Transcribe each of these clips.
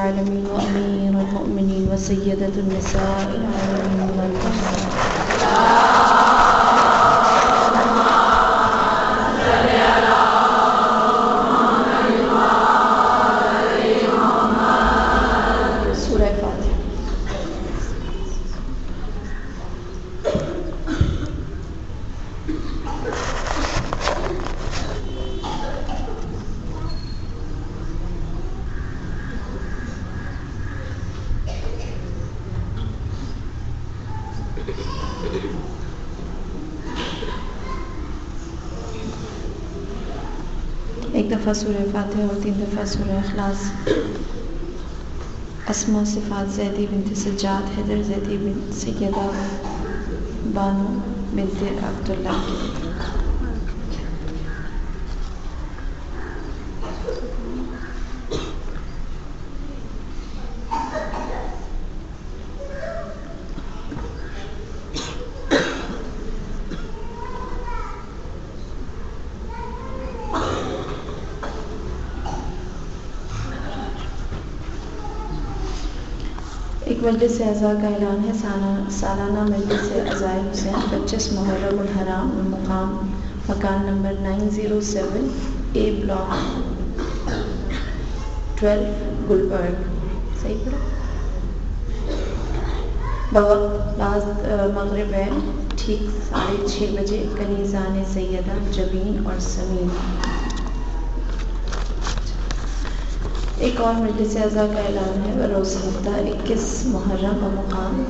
العالمين وأمير المؤمنين وسيدة النساء العالمين والمرسلين. ایک دفعہ سورہ فاتحہ اور 3 دفعہ سورہ اخلاص. اسماء صفات زیدی بنت سجاد حیدر زیدی بنت سیدہ بانو بنت عبداللہ کی. ایک مجلس اعزاء کا اعلان ہے. سالانہ مجلس اعزاء حسین 25 محرم الحرام مقام مکان نمبر 907 A بلاک 12 گلبرگ. صحیح پڑھا؟ بعد مغرب ہے ٹھیک 6:30 بجے. کنیزان سیدہ جبین اور سمین. ایک اور مجلس اعزاء کا اعلان ہے. بروز ہفتہ 21 محرم و مقام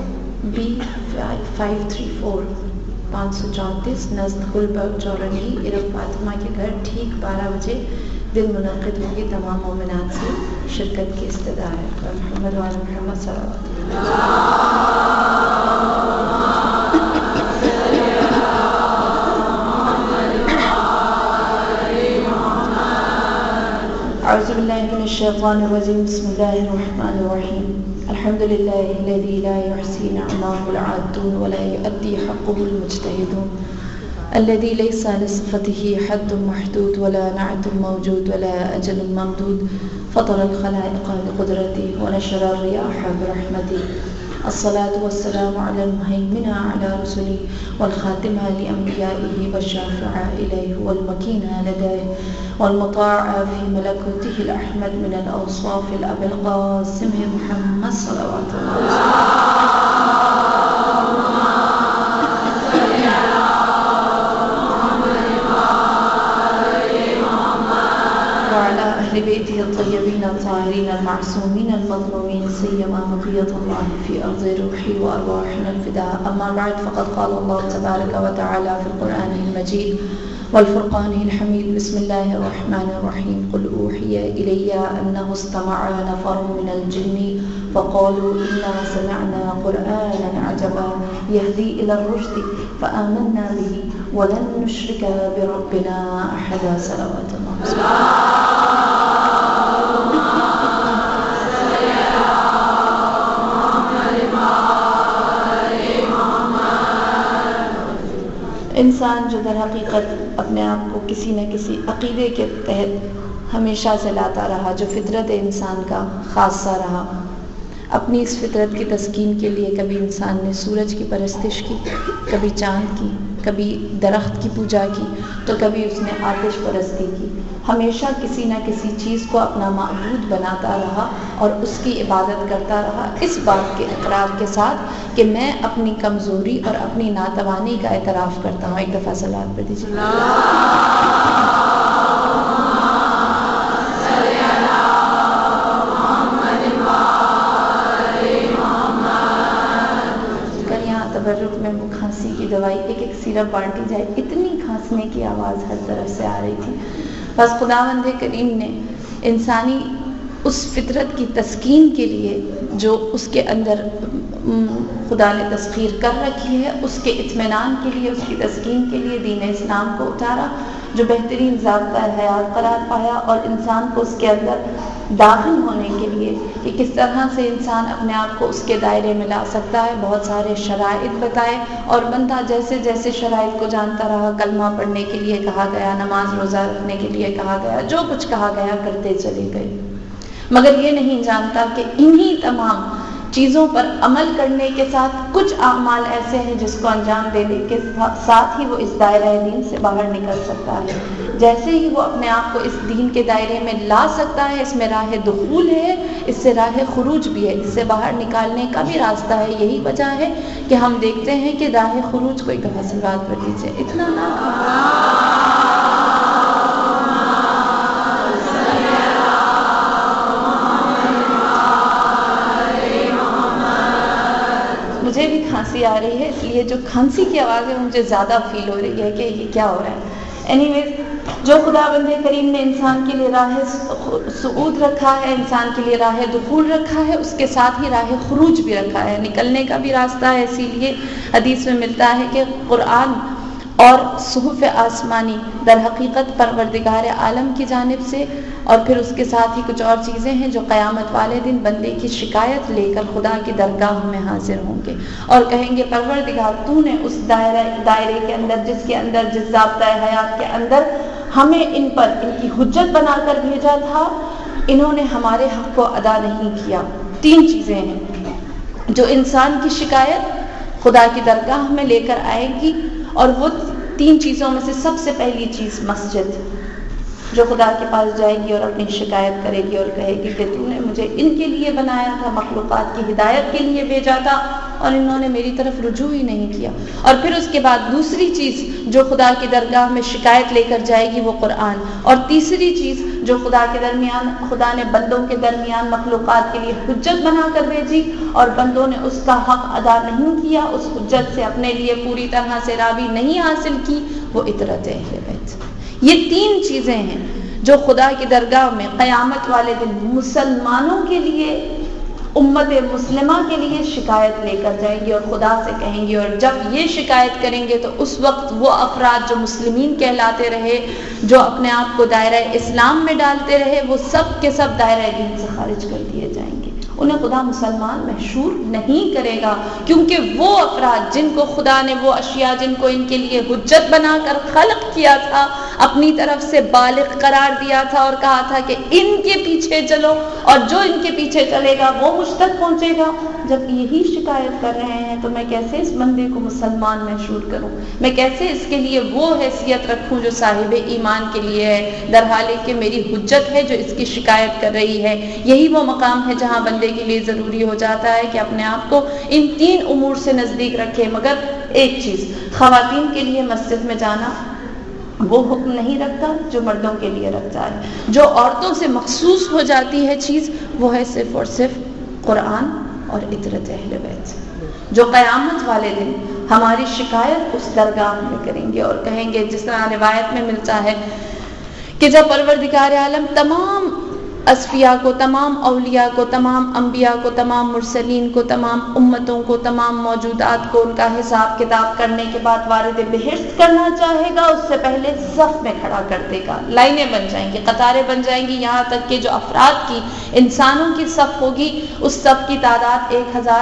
B534 534 نزد گلبرگ چورنگی ارب فاطمہ کے گھر ٹھیک 12 بجے دن منعقد ہوگی. تمام مومنات سے شرکت کی استدعا ہے. محمد وعلی محمد صلی اللہ علیہ وسلم. اعوذ باللہ من الشیطان الرجیم. بسم اللہ الرحمن الرحیم. الحمد للہ الذی لا یحصی نعماہ العادون ولا یؤدی حقہ المجتہدون الذی لیس لصفته حد محدود ولا نعت موجود ولا اجل ممدود فطر الخلائق بقدرته ونشر الرياح برحمته. الصلاة والسلام على المهيمن على رسله والخاتم لأنبيائه والشافع إليه والمكين لديه والمطاع في ملكوته الأحمد من الأوصاف الأبي القاسم محمد صلوات الله وعلى أهل بيته الطيبين الطاهرين المعصومين المظلومين سيما بقية الله في أرض روحي وأرواحنا الفداء. أما بعد فقد قال الله تبارك وتعالى في القرآن المجيد والفرقان الحميد. بسم الله الرحمن الرحيم. قل أوحي إلي أنه استمع نفر من الجن فقالوا إنا سمعنا قرآنا عجبا يهدي إلى الرشد فآمنا به ولن نشرك بربنا أحدا. صلوات الله. انسان جو در حقیقت اپنے آپ کو کسی نہ کسی عقیدے کے تحت ہمیشہ سے لاتا رہا، جو فطرت انسان کا خاصہ رہا، اپنی اس فطرت کی تسکین کے لیے کبھی انسان نے سورج کی پرستش کی، کبھی چاند کی، کبھی درخت کی پوجا کی، تو کبھی اس نے آتش پرستی کی. ہمیشہ کسی نہ کسی چیز کو اپنا معبود بناتا رہا اور اس کی عبادت کرتا رہا، اس بات کے اقرار کے ساتھ کہ میں اپنی کمزوری اور اپنی ناتوانی کا اعتراف کرتا ہوں. ایک دفعہ صلوات پڑھ دیجیے. تبرک میں کھانسی کی دوائی ایک سیرپ بانٹی جائے، اتنی کھانسنے کی آواز ہر طرف سے آ رہی تھی. بس خداوند کریم نے انسانی اس فطرت کی تسکین کے لیے جو اس کے اندر خدا نے تسخیر کر رکھی ہے، اس کے اطمینان کے لیے، اس کی تسکین کے لیے دین اسلام کو اتارا، جو بہترین ضابطہ حیات قرار پایا، اور انسان کو اس کے اندر داخل ہونے کے لیے کہ کس طرح سے انسان اپنے آپ کو اس کے دائرے میں لا سکتا ہے، بہت سارے شرائط بتائے، اور بندہ جیسے جیسے شرائط کو جانتا رہا، کلمہ پڑھنے کے لیے کہا گیا، نماز روزہ رکھنے کے لیے کہا گیا، جو کچھ کہا گیا کرتے چلے گئے. مگر یہ نہیں جانتا کہ انہی تمام چیزوں پر عمل کرنے کے ساتھ کچھ اعمال ایسے ہیں جس کو انجام دینے کے ساتھ ہی وہ اس دائرہ دین سے باہر نکل سکتا ہے۔ جیسے ہی وہ اپنے آپ کو اس دین کے دائرے میں لا سکتا ہے، اس میں راہ دخول ہے، اس سے راہ خروج بھی ہے، اس سے باہر نکالنے کا بھی راستہ ہے۔ یہی وجہ ہے کہ ہم دیکھتے ہیں کہ راہ خروج کوئی دفعہ سے بات کر دیجیے اتنا نہ مجھے بھی کھانسی آ رہی ہے، اس لیے جو کھانسی کی آواز ہے مجھے زیادہ فیل ہو رہی ہے کہ یہ کیا ہو رہا ہے۔ اینی ویز، جو خدا بندے کریم نے انسان کے لیے راہ صعود رکھا ہے، انسان کے لیے راہ دخول رکھا ہے، اس کے ساتھ ہی راہ خروج بھی رکھا ہے، نکلنے کا بھی راستہ ہے۔ اسی لیے حدیث میں ملتا ہے کہ قرآن اور صحف آسمانی در حقیقت پروردگار عالم کی جانب سے، اور پھر اس کے ساتھ ہی کچھ اور چیزیں ہیں جو قیامت والے دن بندے کی شکایت لے کر خدا کی درگاہ میں حاضر ہوں گے اور کہیں گے پروردگار تو نے اس دائرے کے اندر جس ضابطۂ حیات کے اندر ہمیں ان پر ان کی حجت بنا کر بھیجا تھا، انہوں نے ہمارے حق کو ادا نہیں کیا۔ 3 چیزیں ہیں جو انسان کی شکایت خدا کی درگاہ میں لے کر آئے گی، اور وہ 3 چیزوں میں سے سب سے پہلی چیز مسجد، جو خدا کے پاس جائے گی اور اپنی شکایت کرے گی اور کہے گی کہ تو نے مجھے ان کے لیے بنایا تھا، مخلوقات کی ہدایت کے لیے بھیجا تھا، اور انہوں نے میری طرف رجوع ہی نہیں کیا۔ اور پھر اس کے بعد دوسری چیز جو خدا کی درگاہ میں شکایت لے کر جائے گی وہ قرآن، اور تیسری چیز جو خدا نے بندوں کے درمیان مخلوقات کے لیے حجت بنا کر بھیجی اور بندوں نے اس کا حق ادا نہیں کیا، اس حجت سے اپنے لیے پوری طرح سے راضی نہیں حاصل کی، وہ اطرت اہل بیت۔ یہ 3 چیزیں ہیں جو خدا کی درگاہ میں قیامت والے دن مسلمانوں کے لیے، امت مسلمہ کے لیے شکایت لے کر جائیں گی اور خدا سے کہیں گی، اور جب یہ شکایت کریں گے تو اس وقت وہ افراد جو مسلمین کہلاتے رہے، جو اپنے آپ کو دائرہ اسلام میں ڈالتے رہے، وہ سب کے سب دائرہ دین سے خارج کر دیے جائیں گے۔ انہیں خدا مسلمان محشور نہیں کرے گا، کیونکہ وہ افراد جن کو خدا نے وہ اشیاء جن کو ان کے لیے حجت بنا کر خلق کیا تھا، اپنی طرف سے بالغ قرار دیا تھا اور کہا تھا کہ ان کے پیچھے چلو، اور جو ان کے پیچھے چلے گا وہ مجھ تک پہنچے گا، جب یہی شکایت کر رہے ہیں تو میں کیسے اس بندے کو مسلمان محشور کروں؟ میں کیسے اس کے لیے وہ حیثیت رکھوں جو صاحب ایمان کے لیے ہے، درحالے کہ میری حجت ہے جو اس کی شکایت کر رہی ہے۔ یہی وہ مقام ہے جہاں بندے کے لیے ضروری ہو جاتا ہے کہ اپنے آپ کو ان 3 امور سے نزدیک رکھے۔ مگر ایک چیز، خواتین کے لیے مسجد میں جانا وہ حکم نہیں رکھتا جو مردوں کے لیے رکھتا ہے۔ جو عورتوں سے مخصوص ہو جاتی ہے چیز، وہ ہے صرف اور صرف قرآن اور اطرت اہل بیت، جو قیامت والے دن ہماری شکایت اس درگاہ میں کریں گے اور کہیں گے، جس طرح روایت میں ملتا ہے کہ جب پروردگار عالم تمام اصفیاء کو، تمام اولیاء کو، تمام انبیاء کو، تمام مرسلین کو، تمام امتوں کو، تمام موجودات کو ان کا حساب کتاب کرنے کے بعد وارد بہشت کرنا چاہے گا، اس سے پہلے صف میں کھڑا کر دے گا، لائنیں بن جائیں گی، قطاریں بن جائیں گی، یہاں تک کہ جو افراد کی، انسانوں کی صف ہوگی، اس صف کی تعداد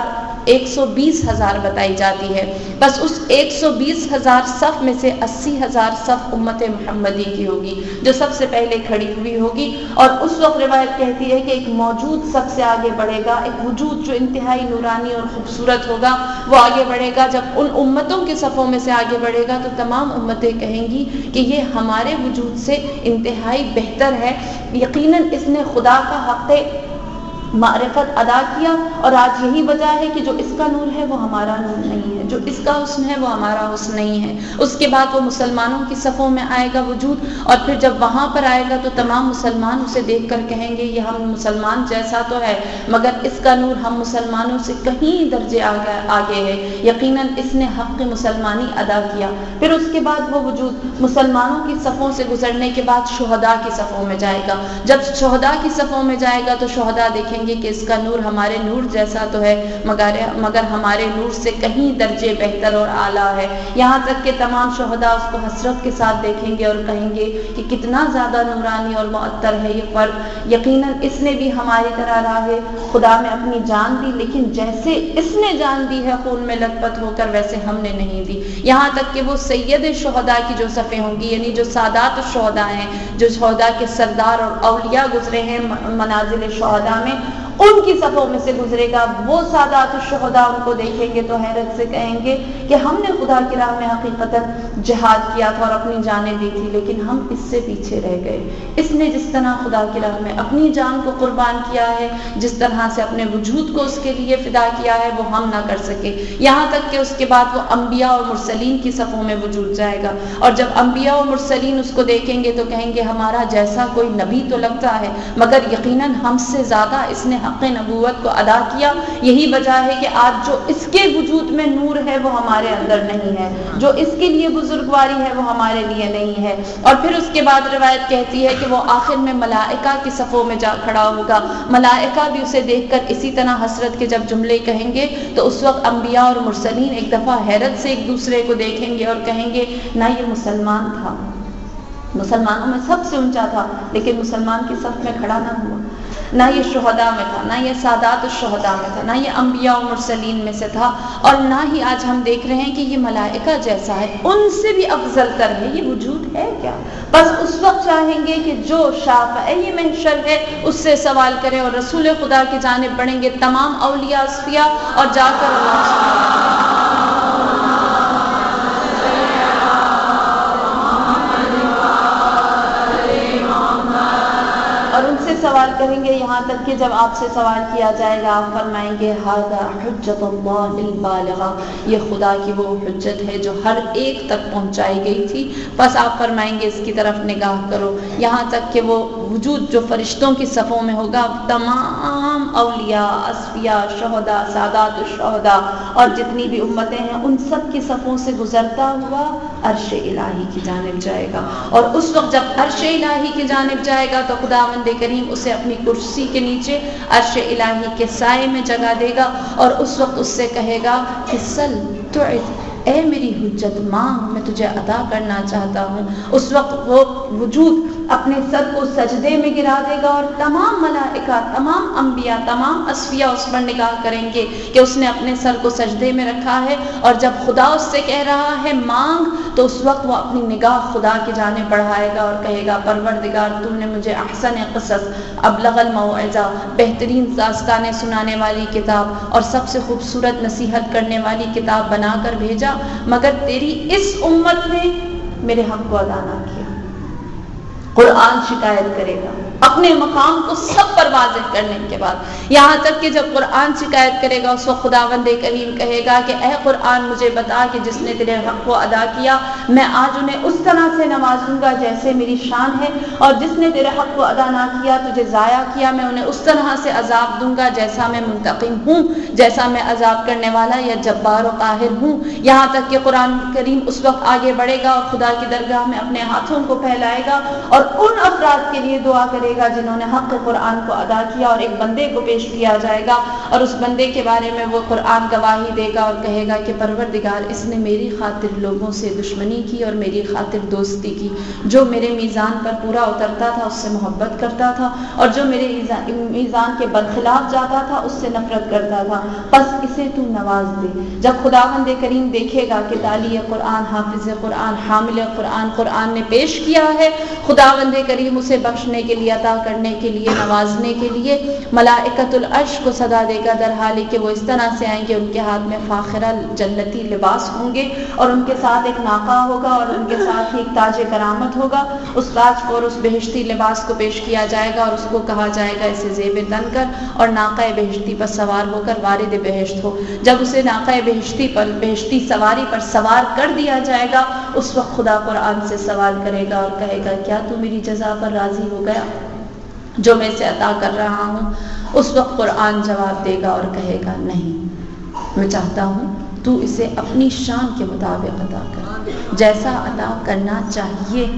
120,000 بتائی جاتی ہے۔ بس اس 120,000 صف میں سے 80,000 صف امت محمدی کی ہوگی، جو سب سے پہلے کھڑی ہوئی ہوگی، اور اس وقت روایت کہتی ہے کہ ایک موجود سب سے آگے بڑھے گا، ایک وجود جو انتہائی نورانی اور خوبصورت ہوگا وہ آگے بڑھے گا۔ جب ان امتوں کے صفوں میں سے آگے بڑھے گا تو تمام امتیں کہیں گی کہ یہ ہمارے وجود سے انتہائی بہتر ہے، یقیناً اس نے خدا کا حق معرفت ادا کیا، اور آج یہی وجہ ہے کہ جو اس کا نور ہے وہ ہمارا نور نہیں ہے، جو اس کا حسن ہے وہ ہمارا حسن نہیں ہے۔ اس کے بعد وہ مسلمانوں کی صفوں میں آئے گا وجود، اور پھر جب وہاں پر آئے گا تو تمام مسلمان اسے دیکھ کر کہیں گے یہ ہم مسلمان جیسا تو ہے، مگر اس کا نور ہم مسلمانوں سے کہیں درجے آگے ہے، یقیناً اس نے حق مسلمانی ادا کیا۔ پھر اس کے بعد وہ وجود مسلمانوں کی صفوں سے گزرنے کے بعد شہداء کی صفوں میں جائے گا۔ جب شہداء کی صفوں میں جائے گا تو شہداء دیکھیں دیکھیں گے کہ اس کا نور ہمارے نور جیسا تو ہے مگر ہمارے نور سے کہیں درجے بہتر اور اعلیٰ ہے. یہاں تک کہ تمام شہداء اس کو حسرت کے ساتھ دیکھیں گے اور کہیں گے کہ کتنا زیادہ نورانی اور معطر ہے یہ فرد. یقیناً اس نے بھی ہماری طرح راہ خدا میں اپنی جان دی، لیکن جیسے اس نے جان دی ہے خون میں لت پت ہو کر، ویسے ہم نے نہیں دی. یہاں تک کہ وہ سید شہداء کی جو صفیں ہوں گی، یعنی جو سادات الشہداء ہیں، جو شہداء کے سردار اور اولیاء گزرے ہیں منازل شہداء میں، ان کی صفوں میں سے گزرے گا. وہ سادات الشہداء ان کو دیکھیں گے تو حیرت سے کہیں گے کہ ہم نے خدا کی راہ میں حقیقتاً جہاد کیا تھا اور اپنی جانیں دی تھی، لیکن ہم اس سے پیچھے رہ گئے. اس نے جس طرح خدا کی راہ میں اپنی جان کو قربان کیا ہے، جس طرح سے اپنے وجود کو اس کے لیے فدا کیا ہے، وہ ہم نہ کر سکے. یہاں تک کہ اس کے بعد وہ انبیاء اور مرسلین کی صفوں میں وجود جائے گا، اور جب انبیاء اور مرسلین اس کو دیکھیں گے تو کہیں گے ہمارا جیسا کوئی نبی تو لگتا ہے، مگر یقیناً ہم سے زیادہ اس نے حق نبوت کو ادا کیا. یہی وجہ ہے کہ آج جو اس کے وجود میں نور ہے وہ ہمارے اندر نہیں ہے، جو اس کے لیے بزرگواری ہے وہ ہمارے لیے نہیں ہے. اور پھر اس کے بعد روایت کہتی ہے کہ وہ آخر میں ملائکہ کی صفوں میں جا کھڑا ہوگا. ملائکہ بھی اسے دیکھ کر اسی طرح حسرت کے جب جملے کہیں گے تو اس وقت انبیاء اور مرسلین ایک دفعہ حیرت سے ایک دوسرے کو دیکھیں گے اور کہیں گے نہ یہ مسلمان تھا، مسلمانوں میں سب سے اونچا تھا، لیکن مسلمان کی صف میں کھڑا نہ ہوا. نہ یہ شہداء میں تھا، نہ یہ سادات الشہداء میں تھا، نہ یہ انبیاء و مرسلین میں سے تھا، اور نہ ہی آج ہم دیکھ رہے ہیں کہ یہ ملائکہ جیسا ہے، ان سے بھی افضل تر ہے. یہ وجود ہے کیا؟ بس اس وقت چاہیں گے کہ جو شافع یہ محشر ہے اس سے سوال کریں، اور رسول خدا کی جانب بڑھیں گے تمام اولیاء اصفیاء اور جا کر اور ان سے سوال کریں گے. یہاں تک کہ جب آپ سے سوال کیا جائے گا آپ فرمائیں گے ھذا حجت اللہ البالغہ، یہ خدا کی وہ حجت ہے جو ہر ایک تک پہنچائی گئی تھی. بس آپ فرمائیں گے اس کی طرف نگاہ کرو. یہاں تک کہ وہ وجود جو فرشتوں کی صفوں میں ہوگا، تمام اولیاء اصفیاء شہداء سادات الشہداء اور جتنی بھی امتیں ہیں ان سب کی صفوں سے گزرتا ہوا عرش الہی کی جانب جائے گا. اور اس وقت جب عرش الہی کی جانب جائے گا تو خداوند کریم اسے اپنی کرسی کے نیچے عرش الہی کے سائے میں جگہ دے گا، اور اس وقت اس سے کہے گا کہ سل تعط، اے میری حجت مانگ، میں تجھے عطا کرنا چاہتا ہوں. اس وقت وہ وجود اپنے سر کو سجدے میں گرا دے گا اور تمام ملائکہ، تمام انبیاء، تمام اصفیاء اس پر نگاہ کریں گے کہ اس نے اپنے سر کو سجدے میں رکھا ہے. اور جب خدا اس سے کہہ رہا ہے مانگ، تو اس وقت وہ اپنی نگاہ خدا کی جانب بڑھائے گا اور کہے گا پروردگار تم نے مجھے احسن قصص، ابلغ الموعظہ، بہترین داستانیں سنانے والی کتاب اور سب سے خوبصورت نصیحت کرنے والی کتاب بنا کر بھیجا، مگر تیری اس امت نے میرے حق کو ادا نہ کیا. قرآن شکایت کرے گا اپنے مقام کو سب پر واضح کرنے کے بعد. یہاں تک کہ جب قرآن شکایت کرے گا اس وقت خداوند کریم کہے گا کہ اے قرآن مجھے بتا کہ جس نے تیرے حق کو ادا کیا میں آج انہیں اس طرح سے نوازوں گا جیسے میری شان ہے، اور جس نے تیرے حق کو ادا نہ کیا، تجھے ضائع کیا، میں انہیں اس طرح سے عذاب دوں گا جیسا میں منتقم ہوں، جیسا میں عذاب کرنے والا یا جبار و قاہر ہوں. یہاں تک کہ قرآن کریم اس وقت آگے بڑھے گا اور خدا کی درگاہ میں اپنے ہاتھوں کو پھیلائے گا اور ان افراد کے لیے دعا کرے گا جنہوں نے حق قرآن کو ادا کیا، اور ایک بندے کو پیش کیا جائے گا اور اس بندے کے بارے میں وہ قرآن گواہی دے گا اور کہے گا کہ پروردگار اس نے میری خاطر لوگوں سے دشمنی کی اور میری خاطر دوستی کی. جو میرے میزان پر پورا اترتا تھا اس سے محبت کرتا تھا، اور جو میرے میزان کے برخلاف جاتا تھا اس سے نفرت کرتا تھا، بس اسے تو نواز دے. جب خداوند کریم دیکھے گا کہ داعی قرآن، حافظ قرآن، حامل قرآن، قرآن نے پیش کیا ہے، خداوند کریم اسے بخشنے کے لیے، عطا کرنے کے لیے، نوازنے کے لیے ملائکۃ العرش کو صدا دے گا، در حالی کہ وہ اس طرح سے آئیں گے ان کے ہاتھ میں فاخرہ جنتی لباس ہوں گے اور ان کے ساتھ ایک ناقہ ہوگا اور ان کے ساتھ ہی ایک تاج کرامت ہوگا. اس تاج کو اور اس بہشتی لباس کو پیش کیا جائے گا اور اس کو کہا جائے گا اسے زیب تن کر اور ناقہ بہشتی پر سوار ہو کر وارد بہشت ہو. جب اسے ناقہ بہشتی سواری پر سوار کر دیا جائے گا اس وقت خدا قرآن سے سوال کرے گا اور کہے گا کیا تو میری جزا پر راضی ہو گیا جو میں اسے عطا کر رہا ہوں؟ اس وقت قرآن جواب دے گا اور کہے گا نہیں، میں چاہتا ہوں تو اسے اپنی شان کے مطابق عطا کر، جیسا عطا کرنا چاہیے ہے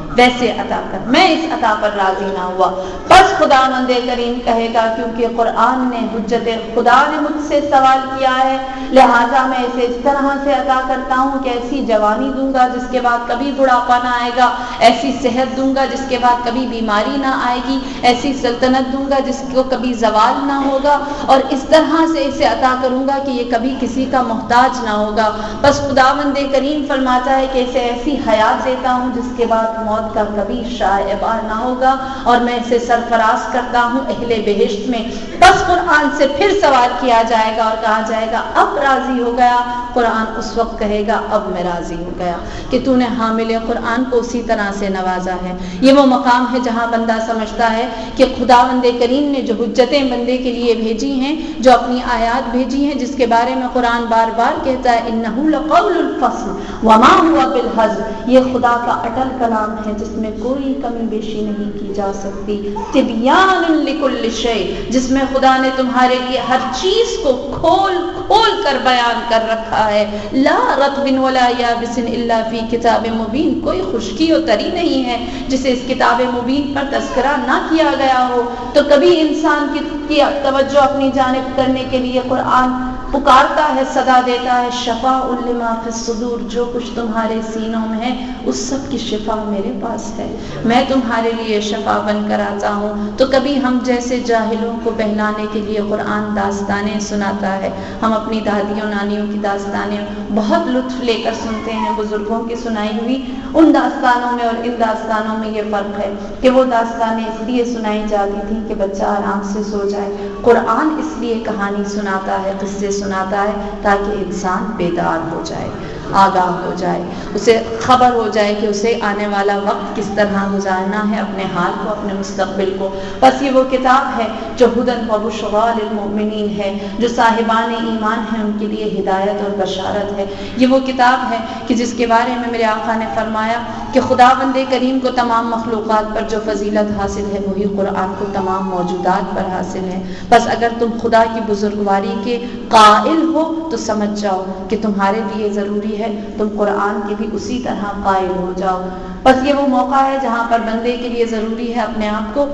ویسے عطا کر، میں اس عطا پر راضی نہ ہوا۔ بس خداوند کریم کہے گا کیونکہ قرآن نے حجت خدا نے مجھ سے سوال کیا ہے، لہٰذا میں اسے اس طرح سے عطا کرتا ہوں کہ ایسی جوانی دوں گا جس کے بعد کبھی بڑھاپا نہ آئے گا، ایسی صحت دوں گا جس کے بعد کبھی بیماری نہ آئے گی، ایسی سلطنت دوں گا جس کو کبھی زوال نہ ہوگا، اور اس طرح سے اسے عطا کروں گا کہ یہ کبھی کسی کا محتاج نہ ہوگا۔ بس خداوند کریم فرماتا ہے کہ اسے ایسی حیات دیتا ہوں جس کے بعد موت کا کبھی شائبہ نہ ہوگا، اور میں اسے سرفراز کرتا ہوں اہل بہشت میں۔ بس قرآن سے پھر سوال کیا جائے گا اور کہا جائے گا اب راضی ہو گیا؟ قرآن اس وقت کہے گا اب میں راضی ہو گیا کہ تو نے حامل قرآن کو اسی طرح سے نوازا ہے۔ یہ وہ مقام ہے جہاں بندہ سمجھتا ہے کہ خداوند کریم نے جو حجتیں بندے کے لیے بھیجی ہیں، جو اپنی آیات بھیجی ہیں، جس کے بارے میں قرآن بار بار کہتا ہے انہ لقول الفصل وما هو بالهزل، یہ خدا کا اٹل کلام ہے جس میں کوئی کمی بیشی نہیں کی جا سکتی، تبیان لکل شیء، جس میں خدا نے تمہارے لیے ہر چیز کو کھول کھول کر بیان کر رکھا ہے۔ لا رطب ولا یابس الا فی کتاب مبین، کوئی خشکی و تری نہیں ہے جسے اس کتاب مبین پر تذکرہ نہ کیا گیا ہو۔ تو کبھی انسان کی توجہ اپنی جانب کرنے کے لیے قرآن پکارتا ہے، صدا دیتا ہے شفاء لما فی الصدور، جو کچھ تمہارے سینوں میں ہے اس سب کی شفا میرے پاس ہے، میں تمہارے لیے شفا بن کر آتا ہوں۔ تو کبھی ہم جیسے جاہلوں کو بہلانے کے لیے قرآن داستانیں سناتا ہے۔ ہم اپنی دادیوں نانیوں کی داستانیں بہت لطف لے کر سنتے ہیں، بزرگوں کی سنائی ہوئی ان داستانوں میں اور ان داستانوں میں یہ فرق ہے کہ وہ داستانیں اس لیے سنائی جاتی تھیں کہ بچہ آرام سے سو جائے، قرآن اس لیے کہانی سناتا ہے، قصے سناتا ہے تاکہ انسان بیدار ہو جائے، آگاہ ہو جائے، اسے خبر ہو جائے کہ اسے آنے والا وقت کس طرح گزارنا ہے، اپنے حال کو، اپنے مستقبل کو۔ بس یہ وہ کتاب ہے جو ہدی و بشریٰ للمؤمنین ہے، جو صاحبان ایمان ہیں ان کے لیے ہدایت اور بشارت ہے۔ یہ وہ کتاب ہے کہ جس کے بارے میں میرے آقا نے فرمایا کہ خداوند کریم کو تمام مخلوقات پر جو فضیلت حاصل ہے وہی قرآن کو تمام موجودات پر حاصل ہے۔ بس اگر تم خدا کی بزرگواری کے قائل ہو تو سمجھ جاؤ کہ تمہارے لیے ضروری ہے تم قرآن کے بھی اسی طرح قائل ہو جاؤ۔ بس یہ وہ موقع ہے جہاں پر بندے کے لیے ضروری ہے اپنے آپ کو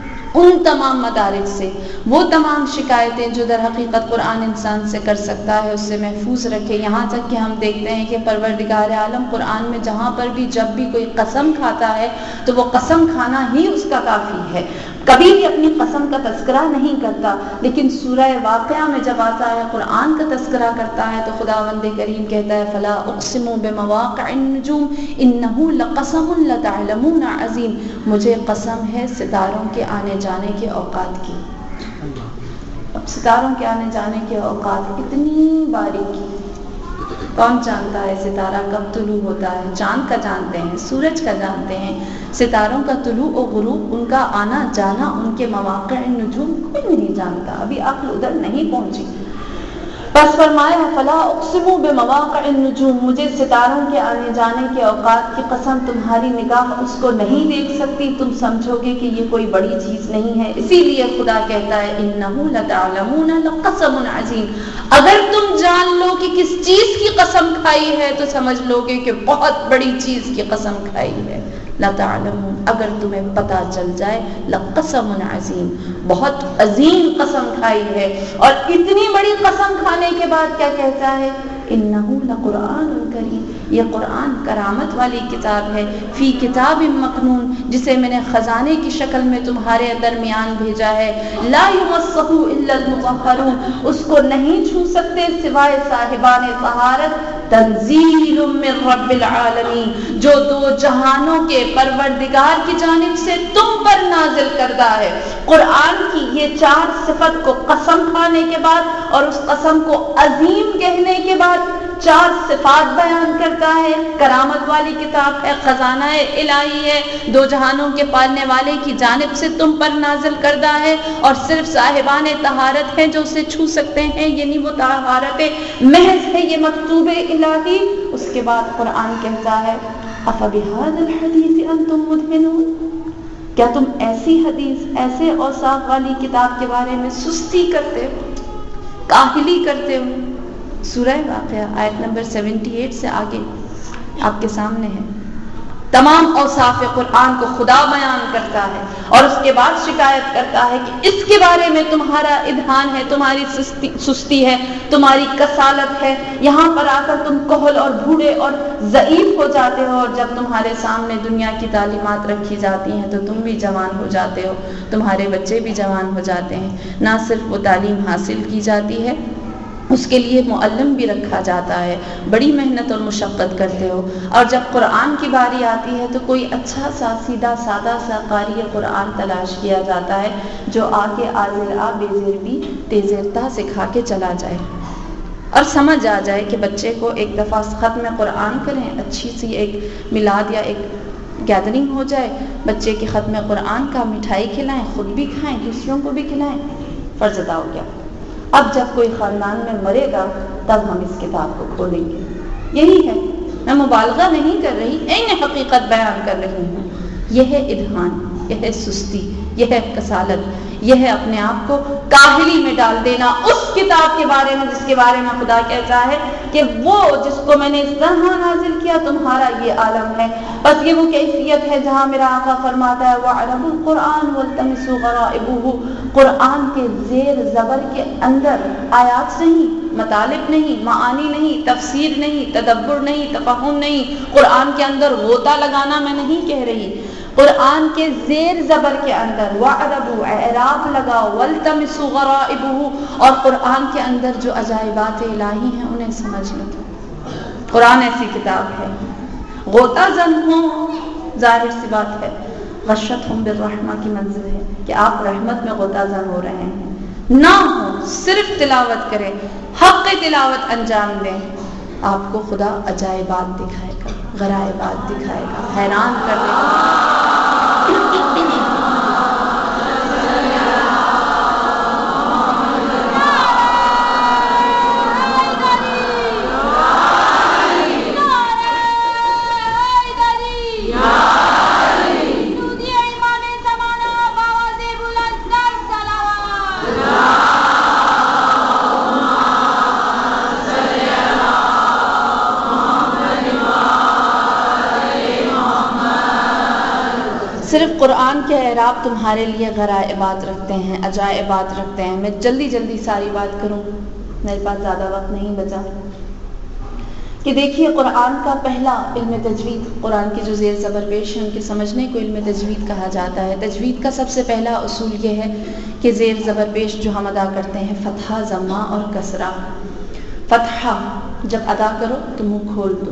ان تمام مدارج سے، وہ تمام شکایتیں جو در حقیقت قرآن انسان سے کر سکتا ہے اس سے محفوظ رکھے۔ یہاں تک کہ ہم دیکھتے ہیں کہ پروردگار عالم قرآن میں جہاں پر بھی جب بھی کوئی قسم کھاتا ہے تو وہ قسم کھانا ہی اس کا کافی ہے، کبھی بھی اپنی قسم کا تذکرہ نہیں کرتا۔ لیکن سورہ واقعہ میں جب آتا ہے قرآن کا تذکرہ کرتا ہے تو خداوند کریم کہتا ہے فلا اقسم بمواقع النجوم انہ لقسم لتعلمون عظیم، مجھے قسم ہے ستاروں کے آنے جانے کے اوقات کی۔ اب ستاروں کے آنے جانے کے اوقات اتنی باریکی، کون جانتا ہے ستارہ کب طلوع ہوتا ہے؟ چاند کا جانتے ہیں، سورج کا جانتے ہیں، ستاروں کا طلوع و غروب، ان کا آنا جانا، ان کے مواقع نجوم کوئی نہیں جانتا، ابھی عقل ادھر نہیں پہنچی۔ بس فرمایا فلا اقسم بمواقع النجوم، مجھے ستاروں کے آنے جانے کے اوقات کی قسم، تمہاری نگاہ اس کو نہیں دیکھ سکتی، تم سمجھو گے کہ یہ کوئی بڑی چیز نہیں ہے۔ اسی لیے خدا کہتا ہے انہ لتعلمون لقسم عظیم، اگر تم جان لو کہ کس چیز کی قسم کھائی ہے تو سمجھ لو گے کہ بہت بڑی چیز کی قسم کھائی ہے۔ لتعلمون، اگر تمہیں پتہ چل جائے، لقسم عظیم، بہت عظیم قسم کھائی ہے۔ اور اتنی بڑی قسم کھانے کے بعد کیا کہتا ہے؟ انہ لقرآن کریم، یہ قرآن کرامت والی کتاب ہے، فی کتاب مکنون، جسے میں نے خزانے کی شکل میں تمہارے درمیان بھیجا ہے، لا یمسہ الا المطہرون، اس کو نہیں چھو سکتے سوائے صاحبان طہارت، تنزیل من رب العالمین، جو دو جہانوں کے پروردگار کی جانب سے تم پر نازل کردہ ہے۔ قرآن کی یہ چار صفت کو قسم کھانے کے بعد اور اس قسم کو عظیم کہنے کے بعد چار صفات بیان کرتا ہے۔ کرامت والی کتاب ہے، خزانہ الہی ہے، دو جہانوں کے پالنے والے کی جانب سے تم پر نازل کردہ ہے، اور صرف صاحبان طہارت ہیں جو اسے چھو سکتے ہیں، یعنی وہ طہارت محض ہے، یہ مکتوب الہی۔ اس کے بعد قرآن کہتا ہے افبہذا الحدیث انتم مدہنون، کیا تم ایسی حدیث، ایسے اوصاف والی کتاب کے بارے میں سستی کرتے ہو، کاہلی کرتے ہو؟ سورہ واقعہ آیت نمبر 78 سے آگے آپ کے سامنے ہے۔ تمام اوصاف قرآن کو خدا بیان کرتا ہے اور اس کے بعد شکایت کرتا ہے کہ اس کے بارے میں تمہارا اذعان ہے، تمہاری سستی ہے، تمہاری کسالت ہے، یہاں پر آ کر تم کہل اور بوڑھے اور ضعیف ہو جاتے ہو، اور جب تمہارے سامنے دنیا کی تعلیمات رکھی جاتی ہیں تو تم بھی جوان ہو جاتے ہو، تمہارے بچے بھی جوان ہو جاتے ہیں۔ نہ صرف وہ تعلیم حاصل کی جاتی ہے، اس کے لیے معلم بھی رکھا جاتا ہے، بڑی محنت اور مشقت کرتے ہو، اور جب قرآن کی باری آتی ہے تو کوئی اچھا سا سیدھا سادہ سا قاری قرآن تلاش کیا جاتا ہے جو آ کے آزر آ بیزر بھی تیزرتا سکھا کے چلا جائے اور سمجھ آ جائے کہ بچے کو ایک دفعہ ختم قرآن کریں، اچھی سی ایک میلاد یا ایک گیدرنگ ہو جائے، بچے کے ختم قرآن کا مٹھائی کھلائیں، خود بھی کھائیں، دوسروں کو بھی کھلائیں، فرض ادا ہو گیا۔ اب جب کوئی خاندان میں مرے گا تب ہم اس کتاب کو کھولیں گے۔ یہی ہے، میں مبالغہ نہیں کر رہی، عین حقیقت بیان کر رہی ہوں۔ یہ ہے اذعان، یہ ہے سستی، یہ ہے کسالت، یہ ہے اپنے آپ کو کاہلی میں ڈال دینا اس کتاب کے بارے میں جس کے بارے میں خدا کہتا ہے کہ وہ جس کو میں نے اس طرح نازل کیا تمہارا یہ عالم ہے۔ بس یہ وہ کیفیت ہے جہاں میرا آقا فرماتا ہے وَعَرَبُ الْقُرْآنُ وَالْتَمِسُوا غَرَائِبُهُ، قرآن کے زیر زبر کے اندر آیات نہیں، مطالب نہیں، معانی نہیں، تفسیر نہیں، تدبر نہیں، تفہم نہیں، قرآن کے اندر غوطہ لگانا میں نہیں کہہ رہی، قرآن کے زیر زبر کے اندر وَعَرَبُ اعراب لگاؤ، وَالْتَمِسُوا غَرَائِبُهُ، اور قرآن کے اندر جو عجائبات الہی ہیں انہیں سمجھ لو۔ قرآن ایسی کتاب ہے، غوطہ زن ہوں، ظاہر سی بات ہے غشتہم بالرحمہ کی منزل ہے کہ آپ رحمت میں غوطہ زن ہو رہے ہیں، نہ ہو صرف تلاوت کریں، حق تلاوت انجام دیں، آپ کو خدا عجائبات دکھائے گا، غرائبات دکھائے گا، حیران کر دے گا۔ صرف قرآن کے اعراب تمہارے لیے غرائبات رکھتے ہیں، عجائبات رکھتے ہیں۔ میں جلدی ساری بات کروں، میرے پاس زیادہ وقت نہیں بچا، کہ دیکھیے قرآن کا پہلا علم تجوید، قرآن کی جو زیر زبر پیش ہے ان کے سمجھنے کو علم تجوید کہا جاتا ہے۔ تجوید کا سب سے پہلا اصول یہ ہے کہ زیر زبر پیش جو ہم ادا کرتے ہیں فتحہ، ضمہ اور کسرہ۔ فتحہ جب ادا کرو تو منہ کھول دو،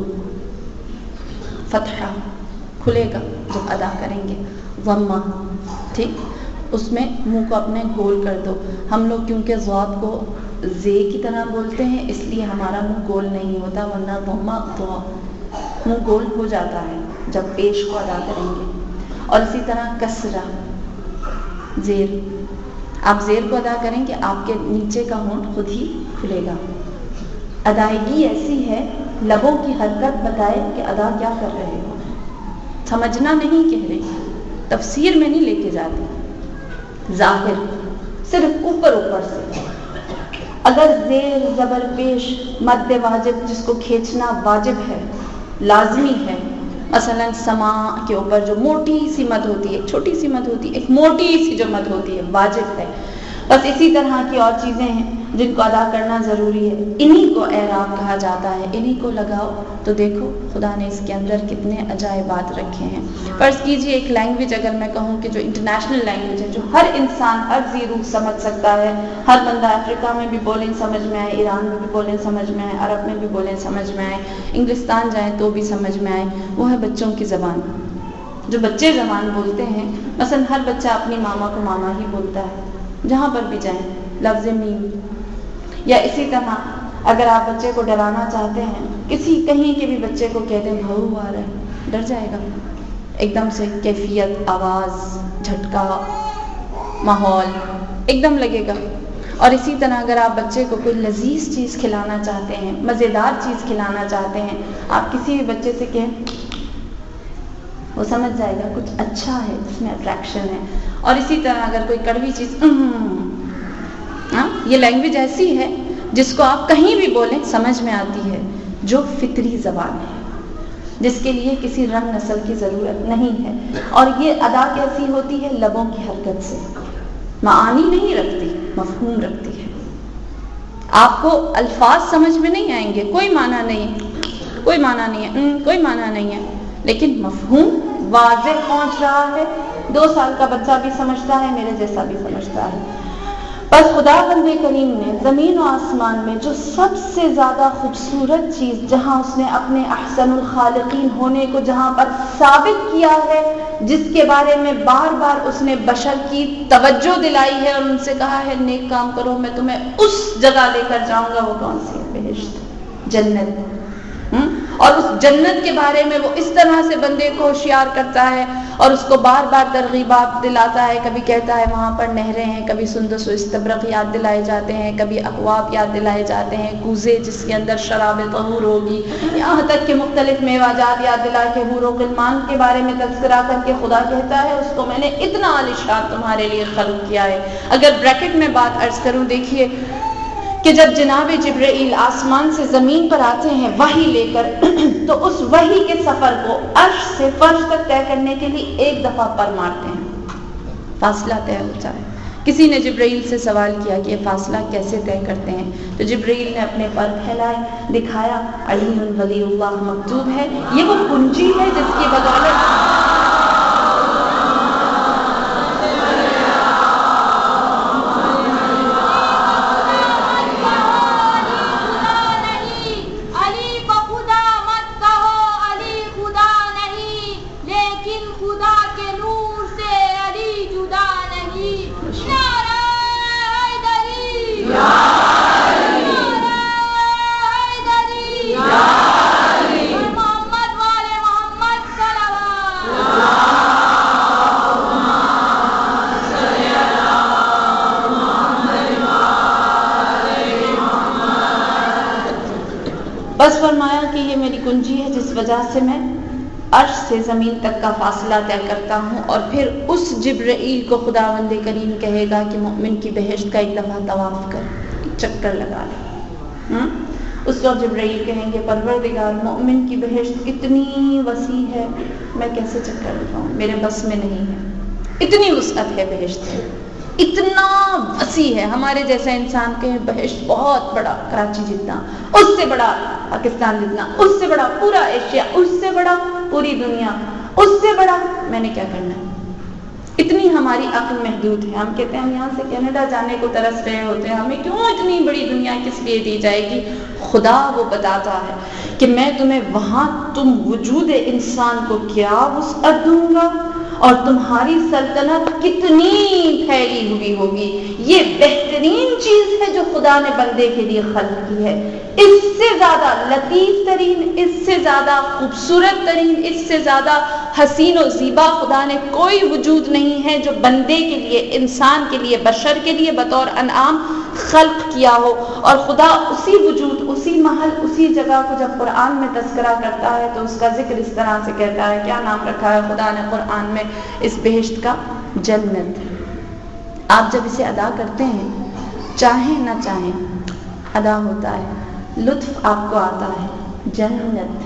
فتحہ کھلے گا جب ادا کریں گے، ضمہ ٹھیک اس میں منہ کو اپنے گول کر دو۔ ہم لوگ کیونکہ ضاد کو زے کی طرح بولتے ہیں اس لیے ہمارا منہ گول نہیں ہوتا، ورنہ ضمہ ضا منہ گول ہو جاتا ہے جب پیش کو ادا کریں گے۔ اور اسی طرح کسرہ، زیر، آپ زیر کو ادا کریں گے آپ کے نیچے کا ہونٹ خود ہی کھلے گا۔ ادائیگی ایسی ہے لبوں کی حرکت بتائے کہ ادا کیا کر رہے ہو، سمجھنا نہیں کہہ رہی، تفسیر میں نہیں لے کے جاتی، ظاہر صرف اوپر سے۔ اگر زیر زبر پیش مد واجب جس کو کھینچنا واجب ہے، لازمی ہے، مثلا سماع کے اوپر جو موٹی سی مد ہوتی ہے، ایک چھوٹی سی مد ہوتی ہے، ایک موٹی سی جو مد ہوتی ہے، واجب ہے۔ بس اسی طرح کی اور چیزیں ہیں جن کو ادا کرنا ضروری ہے، انہی کو اعراب کہا جاتا ہے، انہی کو لگاؤ تو دیکھو خدا نے اس کے اندر کتنے عجائبات رکھے ہیں۔ فرض کیجئے ایک لینگویج اگر میں کہوں کہ جو انٹرنیشنل لینگویج ہے، جو ہر انسان ہر ذی روح سمجھ سکتا ہے، ہر بندہ افریقہ میں بھی بولیں سمجھ میں آئے، ایران میں بھی بولیں سمجھ میں آئے، عرب میں بھی بولیں سمجھ میں آئے، انگلستان جائیں تو بھی سمجھ میں آئے، وہ ہے بچوں کی زبان۔ جو بچے زبان بولتے ہیں، مثلا ہر بچہ اپنی ماما کو ماما ہی بولتا ہے، جہاں پر بھی جائیں لفظ میم، یا اسی طرح اگر آپ بچے کو ڈرانا چاہتے ہیں، کہیں کے بھی بچے کو کہہ دیں بھو آ رہا ہے، ڈر جائے گا ایک دم سے، کیفیت، آواز، جھٹکا، ماحول ایک دم لگے گا۔ اور اسی طرح اگر آپ بچے کو کوئی لذیذ چیز کھلانا چاہتے ہیں، مزیدار چیز کھلانا چاہتے ہیں، آپ کسی بھی بچے سے کہیں وہ سمجھ جائے گا کچھ اچھا ہے، اس میں اٹریکشن ہے۔ اور اسی طرح اگر کوئی کڑوی چیز، یہ لینگویج ایسی ہے جس کو آپ کہیں بھی بولیں سمجھ میں آتی ہے، جو فطری زبان ہے۔ جس کے لیے کسی رنگ نسل کی ضرورت نہیں ہے، اور یہ ادا کیسی ہوتی ہے؟ لبوں کی حرکت سے، معانی نہیں رکھتی، مفہوم رکھتی ہے۔ آپ کو الفاظ سمجھ میں نہیں آئیں گے، کوئی معنی نہیں ہے، کوئی معنی نہیں ہے، کوئی معنی نہیں ہے، لیکن مفہوم واضح پہنچ رہا ہے، 2 سال کا بچہ بھی سمجھتا ہے، میرے جیسا بھی سمجھتا ہے۔ بس خداوند کریم نے زمین و آسمان میں جو سب سے زیادہ خوبصورت چیز، جہاں اس نے اپنے احسن الخالقین ہونے کو جہاں پر ثابت کیا ہے، جس کے بارے میں بار بار اس نے بشر کی توجہ دلائی ہے اور ان سے کہا ہے نیک کام کرو، میں تمہیں اس جگہ لے کر جاؤں گا، وہ کون سی ہے؟ بہشت، جنت۔ اور اس جنت کے بارے میں وہ اس طرح سے بندے کو ہوشیار کرتا ہے اور اس کو بار بار ترغیبات دلاتا ہے، کبھی کہتا ہے وہاں پر نہریں ہیں، کبھی سندس و استبرق یاد دلائے جاتے ہیں، کبھی اکواب یاد دلائے جاتے ہیں، کوزے جس کے اندر شراب طہور ہوگی، یہاں تک کہ مختلف میوہ جات یاد دلا کے حور و غلمان کے بارے میں تذکرہ کر کے خدا کہتا ہے اس کو میں نے اتنا عالیشان تمہارے لیے خلق کیا ہے۔ اگر بریکٹ میں بات عرض کروں، دیکھیے کہ جب جناب جبرائیل آسمان سے زمین پر آتے ہیں وحی لے کر، تو اس وحی کے سفر کو عرش سے فرش تک طے کرنے کے لیے 1 دفعہ پر مارتے ہیں، فاصلہ طے ہوتا ہے۔ کسی نے جبرائیل سے سوال کیا کہ یہ فاصلہ کیسے طے کرتے ہیں، تو جبرائیل نے اپنے پر پھیلائے، دکھایا، علی ولی اللہ مکتوب ہے، یہ وہ کنجی ہے جس کی بدولت بس فرمایا کہ یہ میری کنجی ہے جس وجہ سے میں عرش سے زمین تک کا فاصلہ طے کرتا ہوں، اور پھر اس جبرائیل کو خداوند کریم کہے گا کہ مومن کی بہشت کا 1 دفعہ طواف کر، ایک چکر لگا لے۔ اس وقت جبرائیل کہیں گے پروردگار مومن کی بہشت اتنی وسیع ہے، میں کیسے چکر لگاؤں، میرے بس میں نہیں ہے، اتنی وسعت ہے بہشت ہے، اتنا وسیع ہے۔ ہمارے جیسا انسان کے بہشت بہت بڑا، کراچی جتنا، اس سے بڑا پاکستان جتنا، اس سے بڑا پورا ایشیا، اس سے بڑا پوری دنیا، اس سے بڑا، میں نے کیا کرنا ہے؟ اتنی ہماری عقل محدود ہے۔ ہم کہتے ہیں ہم یہاں سے کینیڈا جانے کو ترس رہے ہوتے ہیں، ہمیں کیوں اتنی بڑی دنیا کس لیے دی جائے گی؟ خدا وہ بتاتا ہے کہ میں تمہیں وہاں تم وجود انسان کو کیا وسعت دوں گا اور تمہاری سلطنت کتنی پھیلی ہوئی ہوگی۔ یہ بہترین چیز ہے جو خدا نے بندے کے لیے خلق کی ہے۔ اس سے زیادہ لطیف ترین، اس سے زیادہ خوبصورت ترین، اس سے زیادہ حسین و زیبا خدا نے کوئی وجود نہیں ہے جو بندے کے لیے، انسان کے لیے، بشر کے لیے بطور انعام خلق کیا ہو۔ اور خدا اسی وجود، اسی محل، اسی جگہ کو جب قرآن میں تذکرہ کرتا ہے تو اس کا ذکر اس طرح سے کہتا ہے، کیا نام رکھا ہے خدا نے قرآن میں اس بہشت کا؟ جنت۔ آپ جب اسے ادا کرتے ہیں، چاہیں نہ چاہیں ادا ہوتا ہے، لطف آپ کو آتا ہے۔ جنت،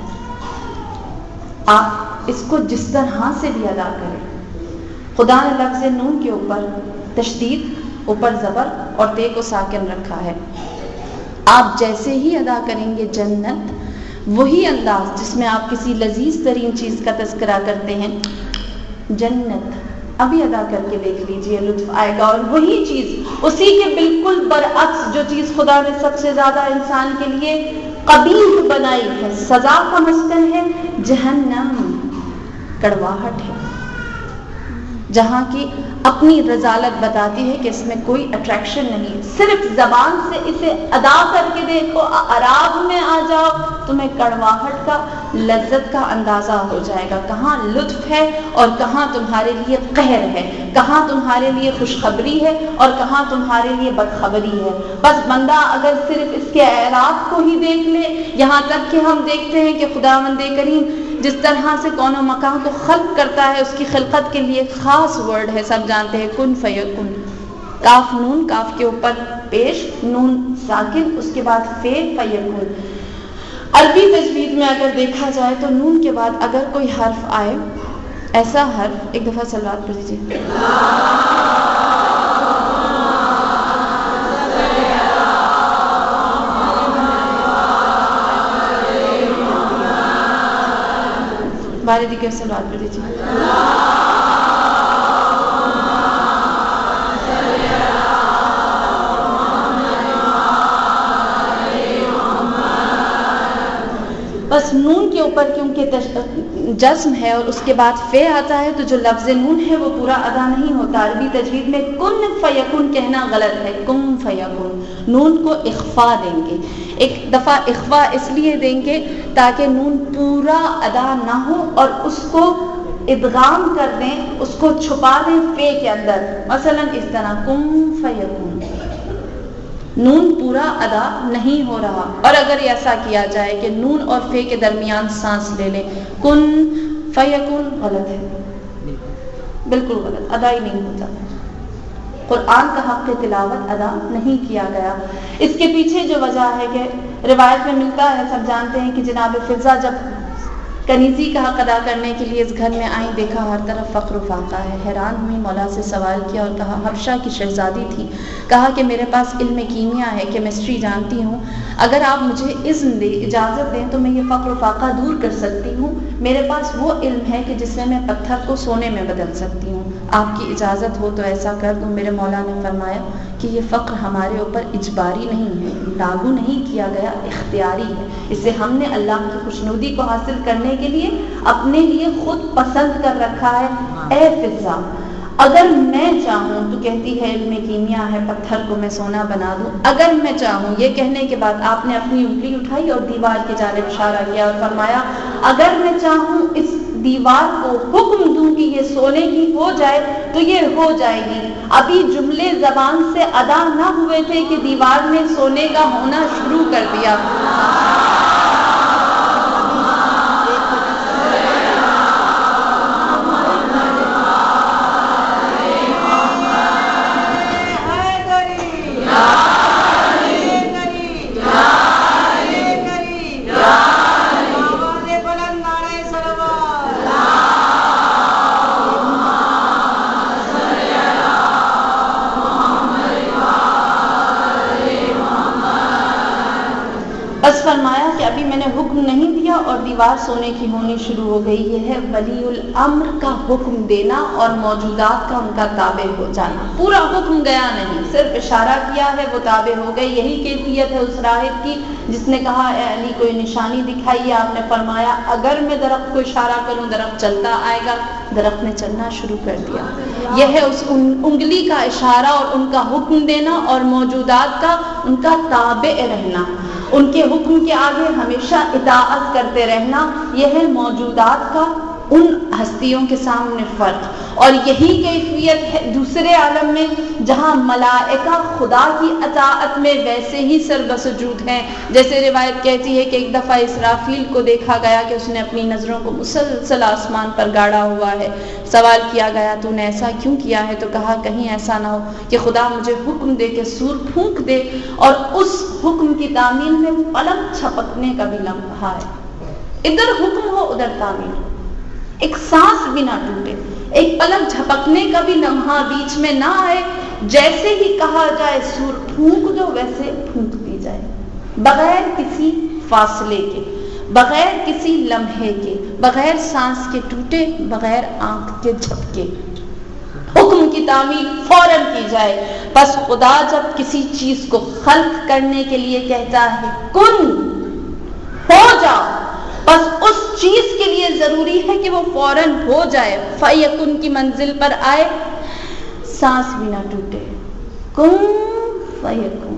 آپ اس کو جس طرح سے بھی ادا کریں، خدا نے لفظ نون کے اوپر تشدید، اوپر زبر اور تے کو ساکن رکھا ہے۔ آپ جیسے ہی ادا کریں گے جنت، وہی انداز جس میں آپ کسی لذیذ ترین چیز کا تذکرہ کرتے ہیں، جنت، ابھی ادا کر کے دیکھ لیجئے، لطف آئے گا۔ اور وہی چیز، اسی کے بالکل برعکس جو چیز خدا نے سب سے زیادہ انسان کے لیے قبیح بنائی ہے، سزا کا مسکن ہے، جہنم، کڑواہٹ ہے، جہاں کی اپنی رذالت بتاتی ہے کہ اس میں کوئی اٹریکشن نہیں، صرف زبان سے اسے ادا کر کے دیکھو، اعراب میں آ جاؤ، تمہیں کڑواہٹ کا، لذت کا اندازہ ہو جائے گا، کہاں لطف ہے اور کہاں تمہارے لیے قہر ہے، کہاں تمہارے لیے خوشخبری ہے اور کہاں تمہارے لیے بدخبری ہے۔ بس بندہ اگر صرف اس کے اعراب کو ہی دیکھ لے، یہاں تک کہ ہم دیکھتے ہیں کہ خداوند کریم جس طرح سے کون و مکان کو خلق کرتا ہے، اس کی خلقت کے لیے ایک خاص ورڈ ہے، سب جانتے ہیں، کن فیکن، کاف نون، کاف کے اوپر پیش، نون ساکن، اس کے بعد فے، فیکن۔ عربی تجوید تجوید میں اگر دیکھا جائے تو نون کے بعد اگر کوئی حرف آئے، ایسا حرف، ایک دفعہ صلوات پڑھ لیجیے، بارے دیگر صلوات پڑھ لیجیے، بس نون کے اوپر کیونکہ جزم ہے اور اس کے بعد فے آتا ہے تو جو لفظ نون ہے وہ پورا ادا نہیں ہوتا۔ عربی تجوید میں کن فیکن کہنا غلط ہے، کن فیکن، نون کو اخفا دیں گے، ایک دفعہ اخفا اس لیے دیں گے تاکہ نون پورا ادا نہ ہو اور اس کو ادغام کر دیں، اس کو چھپا دیں فے کے اندر، مثلا اس طرح کن فیکن، نون پورا ادا نہیں ہو رہا۔ اور اگر ایسا کیا جائے کہ نون اور فے کے درمیان سانس لے لیں، کن فیکن، غلط ہے، بالکل غلط، ادا ہی نہیں ہوتا، قرآن کا حق تلاوت ادا نہیں کیا گیا۔ اس کے پیچھے جو وجہ ہے کہ روایت میں ملتا ہے، سب جانتے ہیں کہ جناب فضہ جب کنیزی کا حق ادا کرنے کے لیے اس گھر میں آئیں، دیکھا ہر طرف فقر و فاقہ ہے، حیران ہوئی، مولا سے سوال کیا اور کہا، حبشہ کی شہزادی تھی، کہا کہ میرے پاس علم کیمیا ہے، کیمسٹری جانتی ہوں، اگر آپ مجھے اذن دیں، اجازت دیں تو میں یہ فقر و فاقہ دور کر سکتی ہوں، میرے پاس وہ علم ہے کہ جس سے میں پتھر کو سونے میں بدل سکتی ہوں، آپ کی اجازت ہو تو ایسا کر دوں۔ میرے مولا نے فرمایا کہ یہ فقر ہمارے اوپر اجباری نہیں ہے، لاگو نہیں کیا گیا، اختیاری ہے، اسے ہم نے اللہ کی خوشنودی کو حاصل کرنے کے لیے اپنے لیے خود پسند کر رکھا ہے۔ اے فضہ، اگر میں چاہوں تو کہتی ہے علم کیمیا ہے، پتھر کو میں سونا بنا دوں، اگر میں چاہوں، یہ کہنے کے بعد آپ نے اپنی انگلی اٹھائی اور دیوار کی جانب اشارہ کیا اور فرمایا، اگر میں چاہوں اس دیوار کو حکم دوں کہ یہ سونے کی ہو جائے تو یہ ہو جائے گی۔ ابھی جملے زبان سے ادا نہ ہوئے تھے کہ دیوار نے سونے کا ہونا شروع کر دیا۔ بس فرمایا کہ ابھی میں نے حکم نہیں دیا اور دیوار سونے کی ہونی شروع ہو گئی۔ یہ ہے ولی الامر کا حکم دینا اور موجودات کا ان کا تابع ہو جانا، پورا حکم گیا نہیں، صرف اشارہ کیا ہے، وہ تابع ہو گئے۔ یہی کیفیت ہے اس راہب کی جس نے کہا، اے علی کوئی نشانی دکھائیے، آپ نے فرمایا اگر میں درخت کو اشارہ کروں درخت چلتا آئے گا، درخت نے چلنا شروع کر دیا۔ یہ ہے اس انگلی کا اشارہ اور ان کا حکم دینا اور موجودات کا ان کا تابع رہنا، ان کے حکم کے آگے ہمیشہ اطاعت کرتے رہنا، یہ ہے موجودات کا ان ہستیوں کے سامنے فرق۔ اور یہی کیفیت ہے دوسرے عالم میں جہاں ملائکہ خدا کی اطاعت میں ویسے ہی سر بسجود ہیں، جیسے روایت کہتی ہے کہ ایک دفعہ اسرافیل کو دیکھا گیا کہ اس نے اپنی نظروں کو مسلسل آسمان پر گاڑا ہوا ہے۔ سوال کیا گیا تو نے ایسا کیوں کیا ہے؟ تو کہا کہیں ایسا نہ ہو کہ خدا مجھے حکم دے کہ سور پھونک دے اور اس حکم کی تعمیل میں پلک جھپکنے کا بھی لمحہ ہے، ادھر حکم ہو ادھر تعمیل، ایک سانس بھی نہ ٹوٹے، ایک پلک جھپکنے کا بھی لمحہ بیچ میں نہ آئے، جیسے ہی کہا جائے سور پھونک دو ویسے پھونک دی جائے، بغیر کسی فاصلے کے، بغیر کسی لمحے کے، بغیر سانس کے ٹوٹے، بغیر آنکھ کے جھپکے، حکم کی تعمیل فوراً کی جائے۔ بس خدا جب کسی چیز کو خلق کرنے کے لیے کہتا ہے کن ہو جا، بس اس چیز کے لیے ضروری ہے کہ وہ فوراً ہو جائے، فیکن کی منزل پر آئے، سانس بھی نہ ٹوٹے، کن فیکن،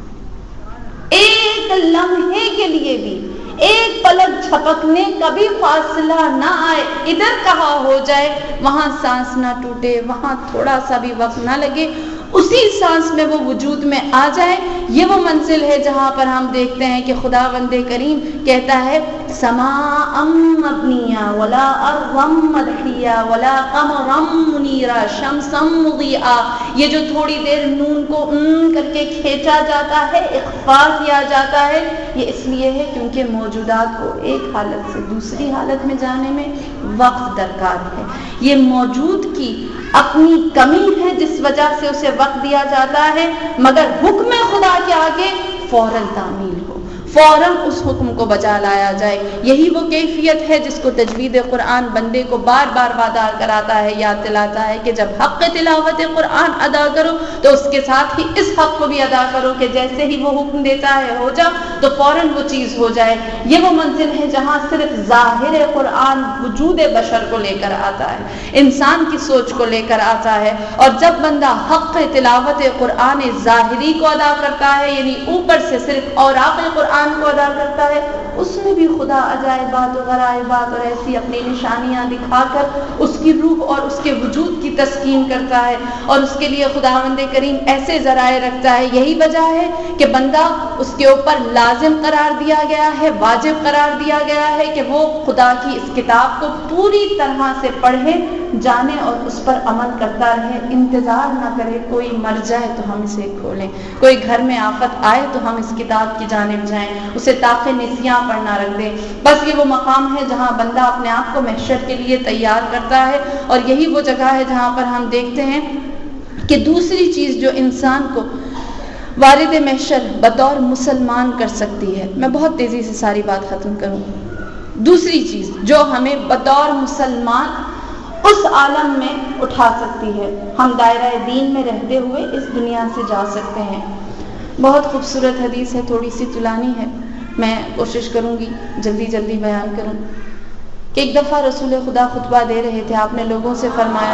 ایک لمحے کے لیے بھی، ایک پلک جھپکنے کا بھی فاصلہ نہ آئے، ادھر کہاں ہو جائے وہاں سانس نہ ٹوٹے، وہاں تھوڑا سا بھی وقت نہ لگے، اسی سانس میں وہ وجود میں آ جائے۔ یہ وہ منزل ہے جہاں پر ہم دیکھتے ہیں کہ خداوند کریم کہتا ہے سماء مبنیہ ولا ارضا مدحیہ ولا قمرا منیرا شمسا مضیئا. یہ جو تھوڑی دیر نون کو کر کے کھینچا جاتا ہے، اخفا کیا جاتا ہے، یہ اس لیے ہے کیونکہ موجودات کو ایک حالت سے دوسری حالت میں جانے میں وقت درکار ہے. یہ موجود کی اپنی کمی ہے جس وجہ سے اسے وقت دیا جاتا ہے، مگر حکم خدا کے آگے فوراً تعمیل ہو، فوراً اس حکم کو بجا لایا جائے. یہی وہ کیفیت ہے جس کو تجوید قرآن بندے کو بار بار وعدہ کراتا ہے، یاد دلاتا ہے کہ جب حق تلاوت قرآن ادا کرو تو اس کے ساتھ ہی اس حق کو بھی ادا کرو کہ جیسے ہی وہ حکم دیتا ہے ہو جا تو فوراً وہ چیز ہو جائے. یہ وہ منزل ہے جہاں صرف ظاہر قرآن وجود بشر کو لے کر آتا ہے، انسان کی سوچ کو لے کر آتا ہے. اور جب بندہ حق تلاوت قرآن ظاہری کو ادا کرتا ہے، یعنی اوپر سے صرف اوراق قرآن کو ادا کرتا ہے، اس میں بھی خدا عجائبات و غرائبات اور ایسی اپنی نشانیاں دکھا کر اس کی روح اور اس کے وجود کی تسکین کرتا ہے، اور اس کے لیے خداوند کریم ایسے ذرائع رکھتا ہے. یہی وجہ ہے کہ بندہ اس کے اوپر لازم قرار دیا گیا ہے، واجب قرار دیا گیا ہے کہ وہ خدا کی اس کتاب کو پوری طرح سے پڑھے، جانے اور اس پر عمل کرتا رہے. انتظار نہ کرے کوئی مر جائے تو ہم اسے کھولیں، کوئی گھر میں آفت آئے تو ہم اس کتاب کی جانب جائیں، اسے طاق نسیاں پر نہ رکھ دیں. بس یہ وہ مقام ہے جہاں بندہ اپنے آپ کو محشر کے لیے تیار کرتا ہے، اور یہی وہ جگہ ہے جہاں پر ہم دیکھتے ہیں کہ دوسری چیز جو انسان کو وارد محشر بطور مسلمان کر سکتی ہے، میں بہت تیزی سے ساری بات ختم کروں، دوسری چیز جو ہمیں بطور مسلمان اس عالم میں اٹھا سکتی ہے، ہم دائرہ دین میں رہتے ہوئے اس دنیا سے جا سکتے ہیں. بہت خوبصورت حدیث ہے، تھوڑی سی طولانی ہے، میں کوشش کروں گی جلدی جلدی بیان کروں. کہ ایک دفعہ رسول خدا خطبہ دے رہے تھے، آپ نے لوگوں سے فرمایا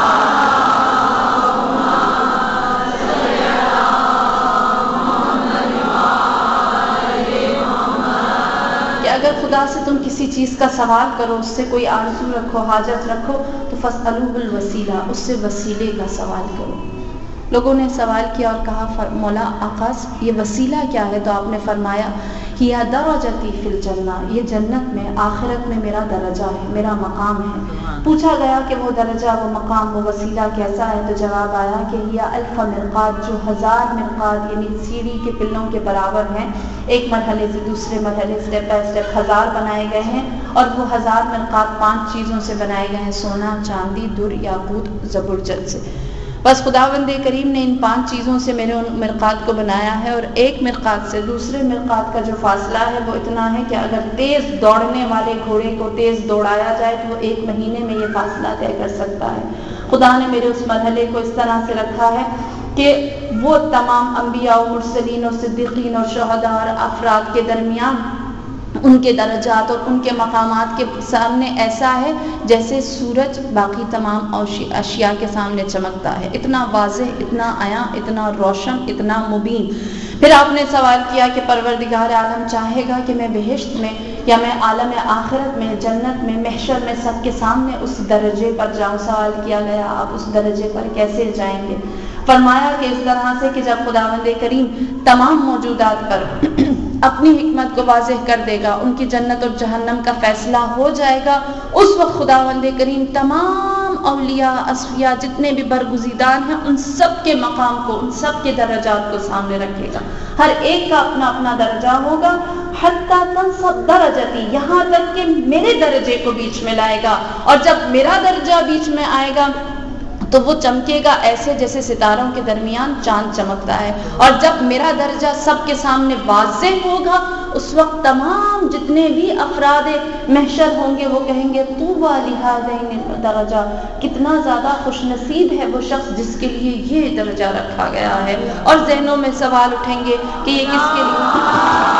کہ اگر خدا سے تم کسی چیز کا سوال کرو، اس سے کوئی آرزو رکھو، حاجت رکھو، تو فاسألوہ الوسیلہ، اس سے وسیلے کا سوال کرو. لوگوں نے سوال کیا اور کہا مولا آقاز یہ وسیلہ کیا ہے؟ تو آپ نے فرمایا یا درجتی فی الجنہ، یہ جنت میں آخرت میں میرا درجہ ہے، میرا مقام ہے. پوچھا گیا کہ وہ درجہ، وہ مقام، وہ وسیلہ کیسا ہے؟ تو جواب آیا کہ یا الف مرقات، جو 1000 مرقات یعنی سیڑھی کے پلوں کے برابر ہیں، ایک مرحلے سے دوسرے مرحلے اسٹیپ بائی اسٹیپ 1000 بنائے گئے ہیں، اور وہ 1000 مرقات 5 چیزوں سے بنائے گئے ہیں، سونا، چاندی، در، یاقوت، زبرجد سے. بس خداوند کریم نے ان 5 چیزوں سے میرے ان مرقات کو بنایا ہے، اور ایک مرقات سے دوسرے مرقات کا جو فاصلہ ہے وہ اتنا ہے کہ اگر تیز دوڑنے والے گھوڑے کو تیز دوڑایا جائے تو وہ 1 مہینے میں یہ فاصلہ طے کر سکتا ہے. خدا نے میرے اس مرحلے کو اس طرح سے رکھا ہے کہ وہ تمام انبیاء و مرسلین اور صدیقین اور شہداء اور افراد کے درمیان ان کے درجات اور ان کے مقامات کے سامنے ایسا ہے جیسے سورج باقی تمام اشیاء کے سامنے چمکتا ہے، اتنا واضح، اتنا عیاں، اتنا روشن، اتنا مبین. پھر آپ نے سوال کیا کہ پروردگار عالم چاہے گا کہ میں بہشت میں یا میں عالم آخرت میں، جنت میں، محشر میں سب کے سامنے اس درجے پر جاؤں. سوال کیا گیا آپ اس درجے پر کیسے جائیں گے؟ فرمایا کہ اس طرح سے کہ جب خداوند کریم تمام موجودات پر اپنی حکمت کو واضح کر دے گا، ان کی جنت اور جہنم کا فیصلہ ہو جائے گا، اس وقت خداوند کریم تمام اولیاء، اصفیاء، جتنے بھی برگزیدان ہیں، ان سب کے مقام کو، ان سب کے درجات کو سامنے رکھے گا. ہر ایک کا اپنا اپنا درجہ ہوگا، حتی تنصب درجتی، یہاں تک کہ میرے درجے کو بیچ میں لائے گا. اور جب میرا درجہ بیچ میں آئے گا تو وہ چمکے گا ایسے جیسے ستاروں کے درمیان چاند چمکتا ہے. اور جب میرا درجہ سب کے سامنے واضح ہوگا، اس وقت تمام جتنے بھی افراد محشر ہوں گے وہ کہیں گے طوبی لہذین درجہ، کتنا زیادہ خوش نصیب ہے وہ شخص جس کے لیے یہ درجہ رکھا گیا ہے. اور ذہنوں میں سوال اٹھیں گے کہ یہ کس کے لیے؟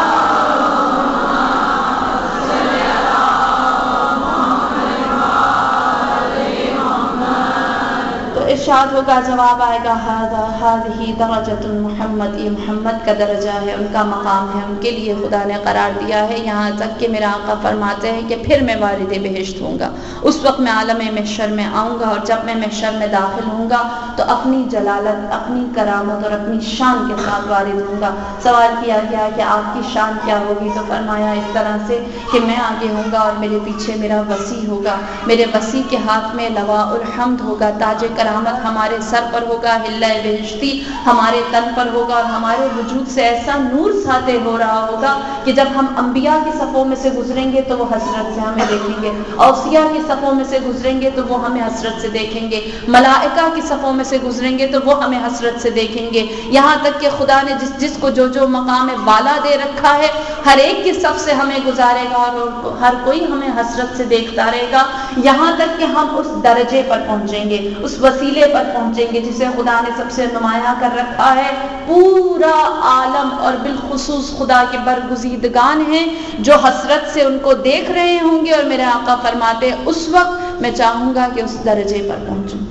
इरशाद होगा, जवाब आएगा हादा हादिही दरजतुल मुहम्मद, ये मोहम्मद का दर्जा है, उनका मकाम है, उनके लिए खुदा ने करार दिया है। यहाँ तक कि मेरा आका फरमाते हैं कि फिर मैं वारिद बेहिश्त होऊंगा। उस वक्त मैं आलम महशर में आऊँगा और जब मैं महशर में दाखिल होऊंगा तो अपनी जलालत, अपनी करामत और अपनी शान के साथ वारिद होऊंगा। सवाल किया गया कि आपकी शान क्या होगी, तो फरमाया इस तरह से कि मैं आगे होऊंगा और मेरे पीछे मेरा वसी होगा, मेरे वसी के हाथ में लवाउल हम्द होगा, ताज करामत हमारे सर पर होगा, हिल्ला बेहिश्ती हमारे तन पर होगा और हमारे वजूद से ऐसा नूर साते हो रहा होगा कि जब हम अंबिया की सफ़ों में से गुजरेंगे तो वो हसरत से हमें देखेंगे, औसिया की सफ़ों में से गुजरेंगे तो वो हमें हसरत से देखेंगे, मलाइका की सफ़ों में से गुजरेंगे तो वो हमें हसरत से देखेंगे। यहाँ तक कि खुदा ने जिसको जो मकाम वाला दे रखा है, हर एक की सफ़ से हमें गुजारेगा और हर कोई हमें हसरत से देखता रहेगा, यहाँ तक कि हम उस दर्जे पर पहुँचेंगे, उस वसीले पर पहुँचेंगे जिसे खुदा ने सबसे नुमाया कर रखा है। पूरा आलम और बिलखुसूस खुदा के बरगुज़ीदगान हैं जो हसरत से उनको देख रहे होंगे और मेरे आका फरमाते उस वक्त मैं चाहूँगा कि उस दर्जे पर पहुँचूँ।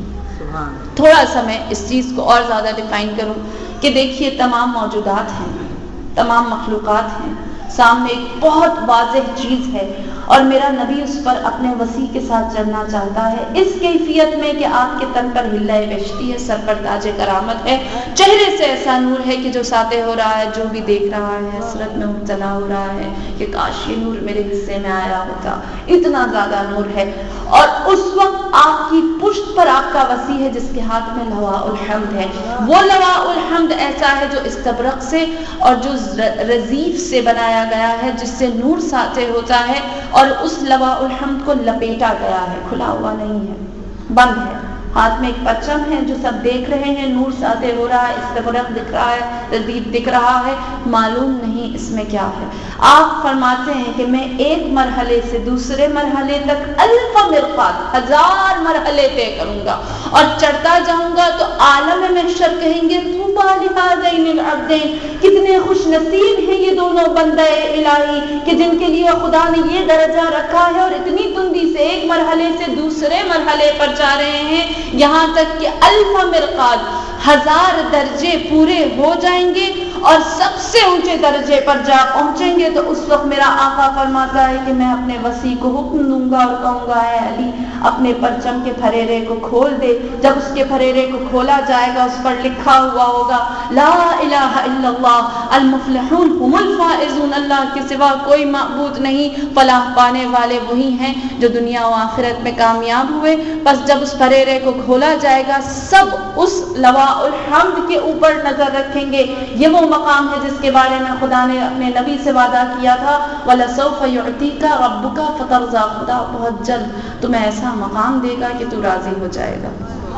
थोड़ा सा मैं इस चीज़ को और ज़्यादा डिफाइन करूँ कि देखिए तमाम मौजूदात हैं, तमाम मखलूक़ात हैं, सामने एक बहुत वाज़ेह चीज़ है और मेरा नबी उस पर अपने वसी के साथ चलना चाहता है, इस कैफियत में कि आपके तन पर हिल्ला बेश्ती है, सर पर ताजे करामत है, चेहरे से ऐसा नूर है कि जो साते हो रहा है, जो भी देख रहा है हसरत में मुब्तला हो रहा है कि काश ये नूर मेरे हिस्से में आया होता, इतना ज़्यादा नूर है। और उस वक्त आपकी पुश्त पर आपका वसी है जिसके हाथ में लवाउल हम्द है। वो लवाउल हम्द ऐसा है जो इस्तबरक से और जो रजीफ से बनाया गया है, जिससे नूर साते होता है और उस लवाउल हम्द को लपेटा गया है, खुला हुआ नहीं है, बंद है। हाथ में एक परचम है जो सब देख रहे हैं, नूर साते हो रहा है, इस्तबरक दिख रहा है, रजीफ दिख रहा है, मालूम नहीं इसमें क्या है। आप फरमाते हैं कि मैं एक मरहले से दूसरे मरहले तक अल्फ मिरकात, 1000 मरहले तय करूंगा और चढ़ता जाऊंगा तो आलम महशर कहेंगे तूबा लिहाज़ैनिल अब्दैन, कितने खुश नसीब हैं ये दोनों बंदे इलाही कि जिनके लिए खुदा ने ये दर्जा रखा है और इतनी तुंदी से एक मरहले से दूसरे मरहले पर जा रहे हैं, यहाँ तक कि अल्फ मिरकात, 1000 दर्जे पूरे हो जाएंगे और सबसे ऊंचे दर्जे पर जा पहुंचेंगे। तो उस वक्त मेरा आका फरमाता है कि मैं अपने वसी को हुक्म दूंगा और कहूंगा है अली अपने परचम के फरेरे को खोल दे। जब उसके फरेरे को खोला जाएगा उस पर लिखा हुआ होगा ला इलाहा इल्लल्लाह अल मुफ्लिहून हुमुल फाइजून, अल्लाह के सिवा कोई माबूद नहीं, फलाह पाने वाले वही हैं जो दुनिया और आखिरत में कामयाब हुए। बस जब उस फरेरे को खोला जाएगा सब उस लवाउल हम्द के ऊपर नजर रखेंगे। ये वो मकाम है जिसके बारे में खुदा ने अपने नबी से वादा किया था, वलसौफ युअतीका रब्बुका फतरज़ा, खुदा बहुत जल्द तुम्हें ऐसा मकाम देगा कि तू राजी हो जाएगा।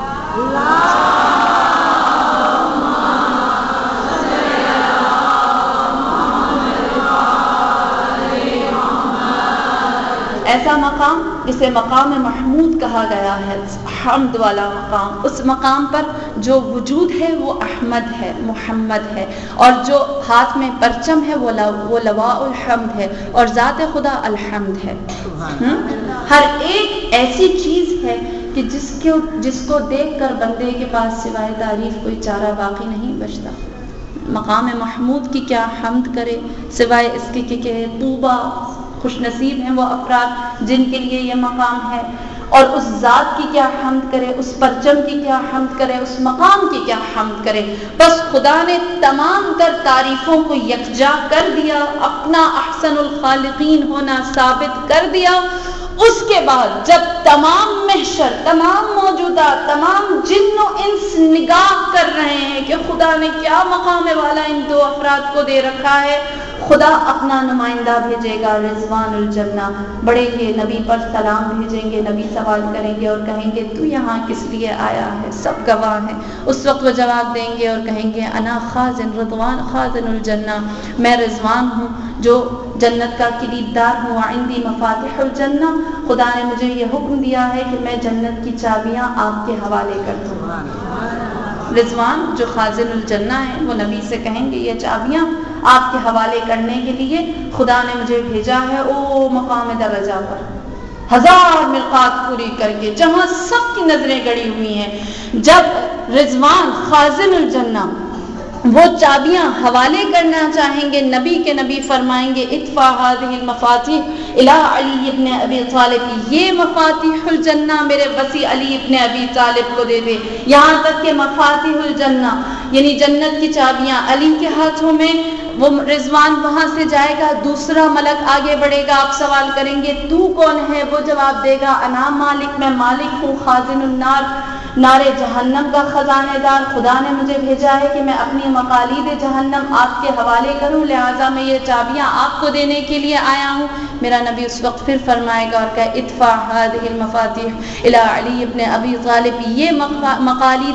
ऐसा मकाम जिसे मकाम महमूद कहा गया है, हम्द वाला मकाम, उस मकाम पर जो वजूद है वो अहमद है, मुहम्मद है, और जो हाथ में परचम है वो लवाउल हम्द है और ज़ात खुदा अलहम्द है। हर एक ऐसी चीज़ है कि जिसको देखकर बंदे के पास सिवाय तारीफ कोई चारा बाकी नहीं बचता। मकाम महमूद की क्या हम्द करे सिवाय इसके कि तूबा, खुशनसीब हैं वो अफराद जिनके लिए ये मकाम है, और उस ज़ात की क्या हम्द करे, उस परचम की क्या हम्द करे, उस मकाम की क्या हम्द करे। बस खुदा ने तमाम तर तारीफ़ों को यकजा कर दिया, अपना अहसनुल खालिकीन होना साबित कर दिया। उसके बाद जब तमाम महशर, तमाम मौजूदा, तमाम जिन्नो इंस निगाह कर रहे हैं कि खुदा ने क्या मकाम वाला इन दो अफराद को दे रखा है, खुदा अपना नुमाइंदा भेजेगा रिजवानुल जन्ना, बढ़ेंगे नबी पर सलाम भेजेंगे, नबी सवाल करेंगे और कहेंगे तू यहाँ किस लिए आया है, सब गवाह हैं। उस वक्त वो जवाब देंगे और कहेंगे अना खाजिन रिजवान खाजिनुल जन्ना, मैं रिजवान हूँ जो जन्नत का किलीदार हूँ, इंदी मफातिहुल जन्ना, खुदा ने मुझे ये हुक्म दिया है कि मैं जन्नत की चाबियाँ आपके हवाले कर दूँ। रिजवान जो खाजिनुल जन्ना है वो नबी से कहेंगे ये चाबियाँ आपके हवाले करने के लिए खुदा ने मुझे भेजा है। ओ मकाम दरजा पर 1000 ملقات پوری کر کے، جہاں سب کی نظریں گڑی ہوئی ہیں، جب رضوان خازن الجنہ وہ چابیاں حوالے کرنا چاہیں گے، نبی فرمائیں گے ادفع هذه المفاتيح الى علی ابن ابی طالب، یہ مفاتیح الجنہ میرے وصی علی ابن ابی طالب کو دے دے. یہاں تک کہ مفاتیح الجنہ یعنی جنت کی چابیاں علی کے ہاتھوں میں، وہ رضوان وہاں سے جائے گا، دوسرا ملک آگے بڑھے گا، آپ سوال کریں گے تو کون ہے؟ وہ جواب دے گا انا مالک، میں مالک ہوں، خازن النار، نار جہنم کا خزانہ دار. خدا نے مجھے بھیجا ہے کہ میں اپنی مقالید جہنم آپ کے حوالے کروں، لہٰذا میں یہ چابیاں آپ کو دینے کے لیے آیا ہوں. میرا نبی اس وقت پھر فرمائے گا اور کہے ادفع هذه المفاتيح الى علی ابن ابی طالب، یہ مقالید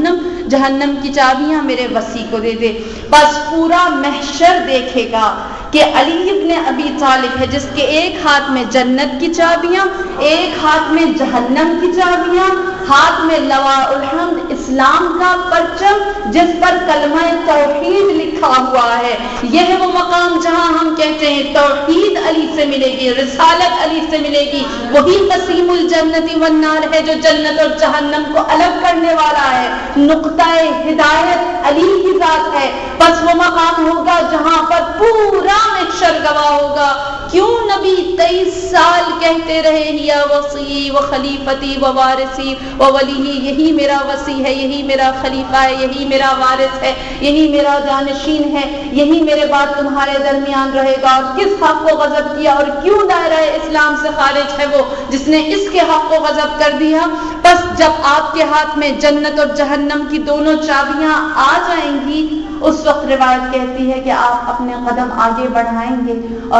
جہنم کی چابیاں میرے وصی کو دے دے. بس پورا محشر دیکھے گا کہ علی ابن ابی طالب ہے جس کے ایک ہاتھ میں جنت کی چابیاں، ایک ہاتھ میں جہنم کی چابیاں، ہاتھ میں لواء الحمد اسلام کا پرچم جس پر کلمہ توحید لکھا ہوا ہے. یہ ہے وہ مقام جہاں ہم کہتے ہیں توحید علی سے ملے گی، رسالت علی سے ملے گی. وہی قسیم الجنت والنار ہے جو جنت اور جہنم کو الگ کرنے والا ہے. نقطہ ہدایت علی کی ذات ہے. بس وہ مقام ہوگا جہاں پر پورا محشر گواہ ہوگا. کیوں نبی 23 سال کہتے رہے یا وصی و خلیفتی و وارثی و ولی، یہی میرا وصی ہے، یہی میرا خلیفہ ہے، یہی میرا وارث ہے، یہی میرا جانشین ہے، یہی میرے بعد تمہارے درمیان رہے گا. اور کس حق کو غضب کیا اور کیوں دائرہ اسلام سے خارج ہے وہ جس نے اس کے حق کو غضب کر دیا. بس جب آپ کے ہاتھ میں جنت اور جہنم کی دونوں چابیاں آ جائیں گی، اس وقت روایت کہتی ہے کہ آپ اپنے قدم آگے بڑھائیں گے اور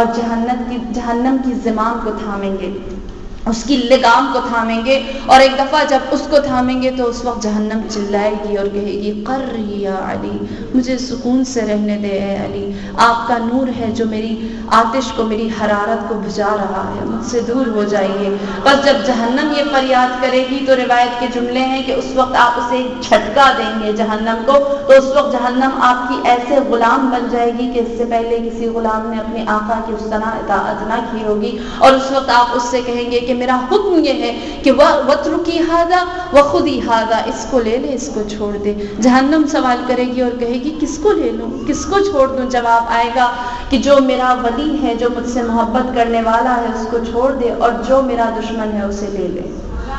جہنم کی زمام کو تھامیں گے، اس کی لگام کو تھامیں گے. اور ایک دفعہ جب اس کو تھامیں گے تو اس وقت جہنم چلائے گی اور کہے گی قرری یا علی، مجھے سکون سے رہنے دے اے علی، آپ کا نور ہے جو میری آتش کو، میری حرارت کو بجھا رہا ہے، مجھ سے دور ہو جائیے. بس جب جہنم یہ فریاد کرے گی تو روایت کے جملے ہیں کہ اس وقت آپ اسے جھٹکا دیں گے جہنم کو، تو اس وقت جہنم آپ کی ایسے غلام بن جائے گی کہ اس سے پہلے کسی غلام نے اپنے آقا کی اس طرح اطاعت نہ کی ہوگی. اور اس وقت آپ اس سے کہیں گے کہ میرا حکم یہ ہے کہ وَاتْرُكِي هَذَا وَخُذِي هَذَا، اس کو لے لے، اس کو چھوڑ دے. جہنم سوال کرے گی اور کہے گی کس کو لے لوں، کس کو چھوڑ دوں؟ جواب آئے گا کہ جو میرا ولی ہے، جو مجھ سے محبت کرنے والا ہے، اس کو چھوڑ دے، اور جو میرا دشمن ہے اسے لے لے.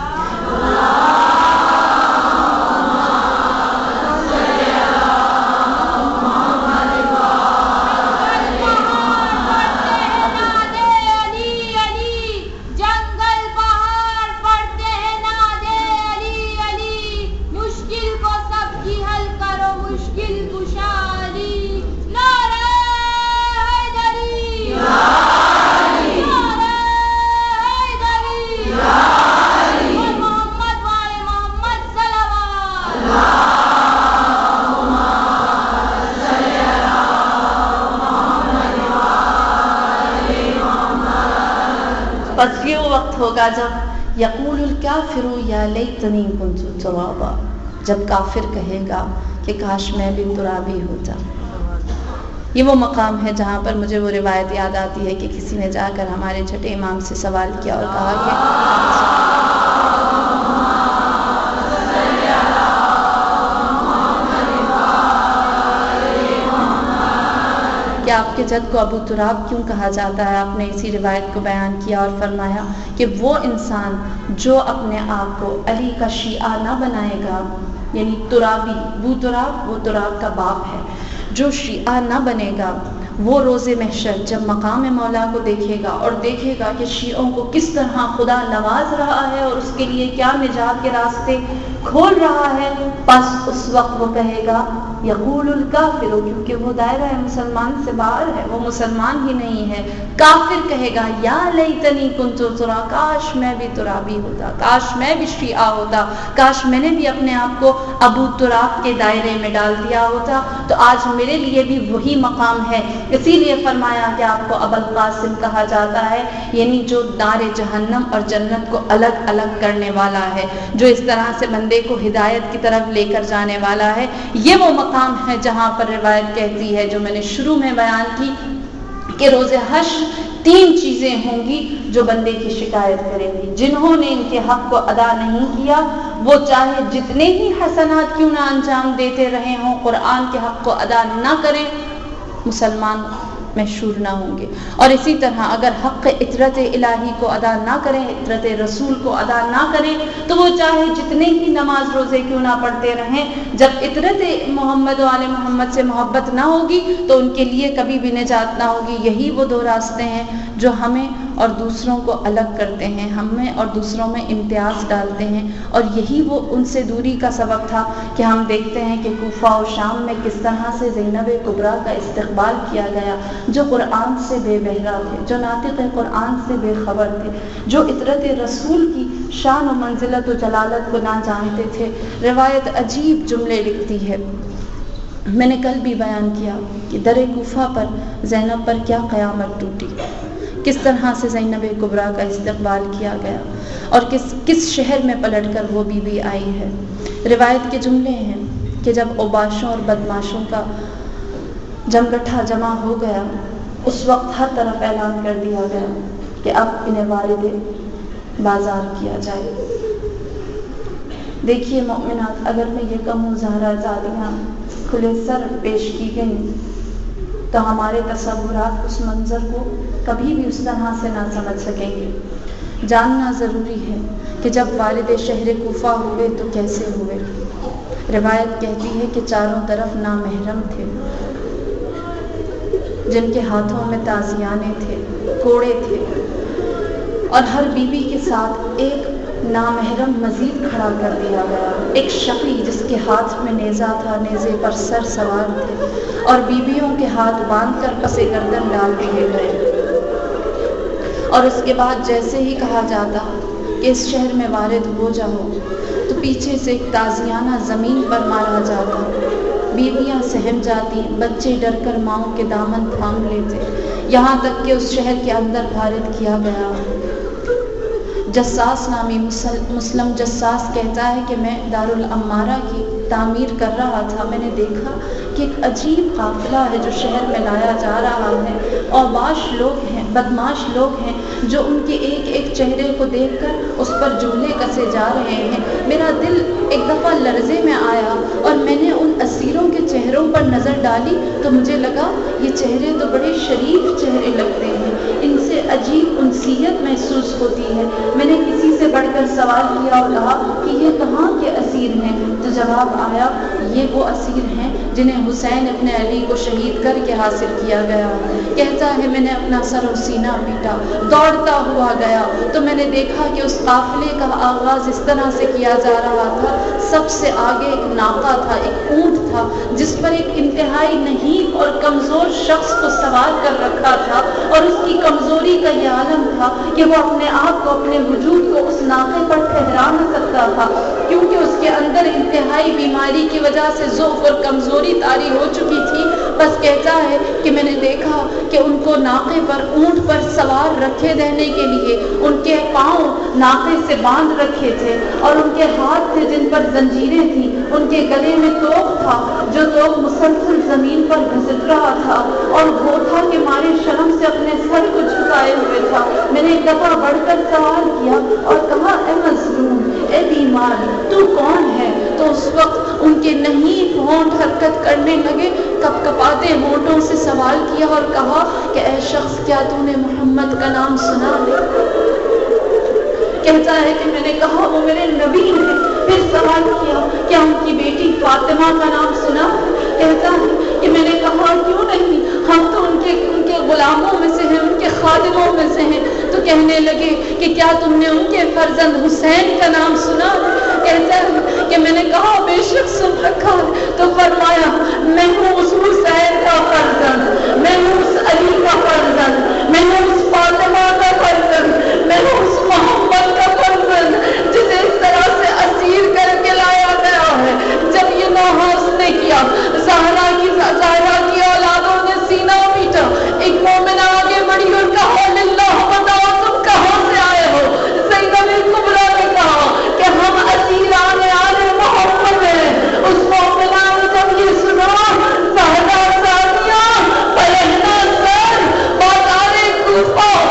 بس یہ وقت ہوگا جب یقول الکافر یا لیتنی کنت ترابا، جب کافر کہے گا کہ کاش میں بھی ترابی ہوتا. یہ وہ مقام ہے جہاں پر مجھے وہ روایت یاد آتی ہے کہ کسی نے جا کر ہمارے چھٹے امام سے سوال کیا اور کہا کہ آپ کے جد کو ابو تراب کیوں کہا جاتا ہے. آپ نے اسی روایت کو بیان کیا اور فرمایا کہ وہ انسان جو اپنے آپ کو علی کا شیعہ نہ بنائے گا، یعنی ترابی، ابو تراب وہ تراب کا باپ ہے، جو شیعہ نہ بنے گا وہ روز محشر جب مقام مولا کو دیکھے گا اور دیکھے گا کہ شیعوں کو کس طرح خدا نواز رہا ہے اور اس کے لیے کیا نجات کے راستے کھول رہا ہے، بس اس وقت وہ کہے گا یقول الکافر، کیونکہ وہ دائرہ مسلمان سے باہر ہے، وہ مسلمان ہی نہیں ہے. کافر کہے گا یا لیتنی کنت ترا، کاش میں بھی ترابی ہوتا، کاش میں بھی شیعہ ہوتا، کاش میں نے بھی اپنے آپ کو ابو تراب کے دائرے میں ڈال دیا ہوتا، تو آج میرے لیے بھی وہی مقام ہے. اسی لیے فرمایا کہ آپ کو ابوالقاسم کہا جاتا ہے، یعنی جو نار جہنم اور جنت کو الگ الگ کرنے والا ہے، جو اس طرح سے بندے کو ہدایت کی طرف لے کر جانے والا ہے. یہ وہ مقام ہے جہاں پر روایت کہتی ہے جو میں نے شروع میں بیان کی کہ روز حشر 3 چیزیں ہوں گی جو بندے کی شکایت کریں گی. جنہوں نے ان کے حق کو ادا نہیں کیا وہ چاہے جتنے ہی حسنات کیوں نہ انجام دیتے رہے ہوں، قرآن کے حق کو ادا نہ کریں، مسلمان محشور نہ ہوں گے. اور اسی طرح اگر حق اطرت الہی کو ادا نہ کریں، اطرت رسول کو ادا نہ کریں، تو وہ چاہے جتنے ہی نماز روزے کیوں نہ پڑھتے رہیں، جب اطرت محمد و آل محمد سے محبت نہ ہوگی تو ان کے لیے کبھی بھی نجات نہ ہوگی. یہی وہ 2 راستے ہیں جو ہمیں اور دوسروں کو الگ کرتے ہیں، ہمیں اور دوسروں میں امتیاز ڈالتے ہیں. اور یہی وہ ان سے دوری کا سبب تھا کہ ہم دیکھتے ہیں کہ کوفہ و شام میں کس طرح سے زینب کبریٰ کا استقبال کیا گیا، جو قرآن سے بے بہرا تھے، جو ناطق قرآن سے بے خبر تھے، جو اطرت رسول کی شان و منزلت و جلالت کو نہ جانتے تھے. روایت عجیب جملے لکھتی ہے، میں نے کل بھی بیان کیا کہ در کوفہ پر زینب پر کیا قیامت ٹوٹی، کس طرح سے زینب کبریٰ کا استقبال کیا گیا اور کس شہر میں پلٹ کر وہ بی بی آئی ہے. روایت کے جملے ہیں کہ جب اوباشوں اور بدماشوں کا جمگٹھا جمع ہو گیا، اس وقت ہر طرف اعلان کر دیا گیا کہ اب انہیں وارد بازار کیا جائے. دیکھیے مومنات، اگر میں یہ کہوں زہرا زادیاں کھلے سر پیش کی گئیں تو ہمارے تصورات اس منظر کو کبھی بھی اس طرح سے نہ سمجھ سکیں گے. جاننا ضروری ہے کہ جب والد شہر کوفہ ہوئے تو کیسے ہوئے. روایت کہتی ہے کہ چاروں طرف نامحرم تھے، جن کے ہاتھوں میں تازیانے تھے، کوڑے تھے، اور ہر بیوی کے ساتھ ایک نامحرم مزید کھڑا کر دیا گیا، ایک شقی جس کے ہاتھ میں نیزہ تھا، نیزے پر سر سوار تھے، اور بیویوں کے ہاتھ باندھ کر پس گردن ڈال دیے گئے. اور اس کے بعد جیسے ہی کہا جاتا کہ اس شہر میں وارد ہو جاؤ تو پیچھے سے ایک تازیانہ زمین پر مارا جاتا، بیویاں سہم جاتی، بچے ڈر کر ماؤں کے دامن تھام لیتے، یہاں تک کہ اس شہر کے اندر وارد کیا گیا. جساس نامی مسلم جساس کہتا ہے کہ میں دارالعمارہ کی تعمیر کر رہا تھا، میں نے دیکھا کہ ایک عجیب قافلہ ہے جو شہر میں لایا جا رہا ہے، اوباش لوگ ہیں، بدماش لوگ ہیں جو ان کے ایک ایک چہرے کو دیکھ کر اس پر جملے کسے جا رہے ہیں. میرا دل ایک دفعہ لرزے میں آیا اور میں نے ان اسیروں کے چہروں پر نظر ڈالی تو مجھے لگا یہ چہرے تو بڑے شریف چہرے لگتے ہیں، ان سے عجیب انسیت محسوس ہوتی ہے. میں نے کسی سے بڑھ کر سوال کیا اور کہا کہ یہ کہاں کے اسیر ہیں؟ تو جواب آیا یہ وہ اسیر ہیں جنہیں حسین ابن علی کو شہید کر کے حاصل کیا گیا. کہتا ہے میں نے اپنا سر و سینہ پیٹا، دوڑتا ہوا گیا تو میں نے دیکھا کہ اس قافلے کا آغاز اس طرح سے کیا جا رہا تھا. سب سے آگے ایک ناقہ تھا، ایک اونٹ تھا جس پر ایک انتہائی نحیف اور کمزور شخص کو سوار کر رکھا تھا، اور اس کی کمزوری کا یہ عالم تھا کہ وہ اپنے آپ کو، اپنے وجود کو اس ناقے پر ٹھہرا نہ سکتا تھا، کیونکہ اس کے اندر انتہائی بیماری کی وجہ سے ضعف اور کمزوری طاری ہو چکی تھی. بس کہتا ہے کہ میں نے دیکھا کہ ان کو ناقے پر، اونٹ پر سوار رکھے رہنے کے لیے ان کے پاؤں ناقے سے باندھ رکھے تھے، اور ان کے ہاتھ تھے جن پر زنجیریں تھیں، ان کے گلے میں توپ تھا جو توپ مسلسل زمین پر گھسٹ رہا تھا، اور گوتھا کے مارے شرم سے اپنے سر کو جھکائے ہوئے تھا. میں نے ایک دفعہ بڑھ کر سوال کیا اور کہا اے مظلوم، اے بیمار، تو کون ہے؟ تو اس وقت ان کے نحیف ہونٹ حرکت کرنے لگے، کپ کپاتے ہونٹوں سے سوال کیا اور کہا کہ اے شخص، کیا تو نے محمد کا نام سنا ہے؟ کہتا ہے کہ میں نے کہا وہ میرے نبی ہیں. پھر سوال کیا کیا ان کی بیٹی فاطمہ کا نام سنا؟ کہتا ہے کہ میں نے کہا کیوں نہیں، ہم تو ان کے غلاموں میں سے ہیں، ان کے خادموں میں سے ہیں. تو کہنے لگے کہ کیا تم نے ان کے فرزند حسین کا نام سنا؟ کہتا ہے کہ میں نے کہا بے شک سن رکھا. تو فرمایا میں ہوں اس حسین کا فرزند، میں ہوں اس علی کا فرزند، میں ہوں اس فاطمہ کا فرزند، میں ہوں اس محمد کا فرزند جسے اس طرح سے اسیر کر کے لایا گیا ہے. جب یہ نوحہ اس نے کیا، زہرا کی اولادوں نے سینہ پیٹا. ایک مومنہ آگے بڑھی اور کہا للہ بتاؤ تم کہاں سے آئے ہو؟ زینب کبریٰ نے کہا کہ ہم اسیران آل محمد ہیں. اس مومنہ نے جب یہ سنا، زہرا ثانیہ پلہنا سر بازار کوفہ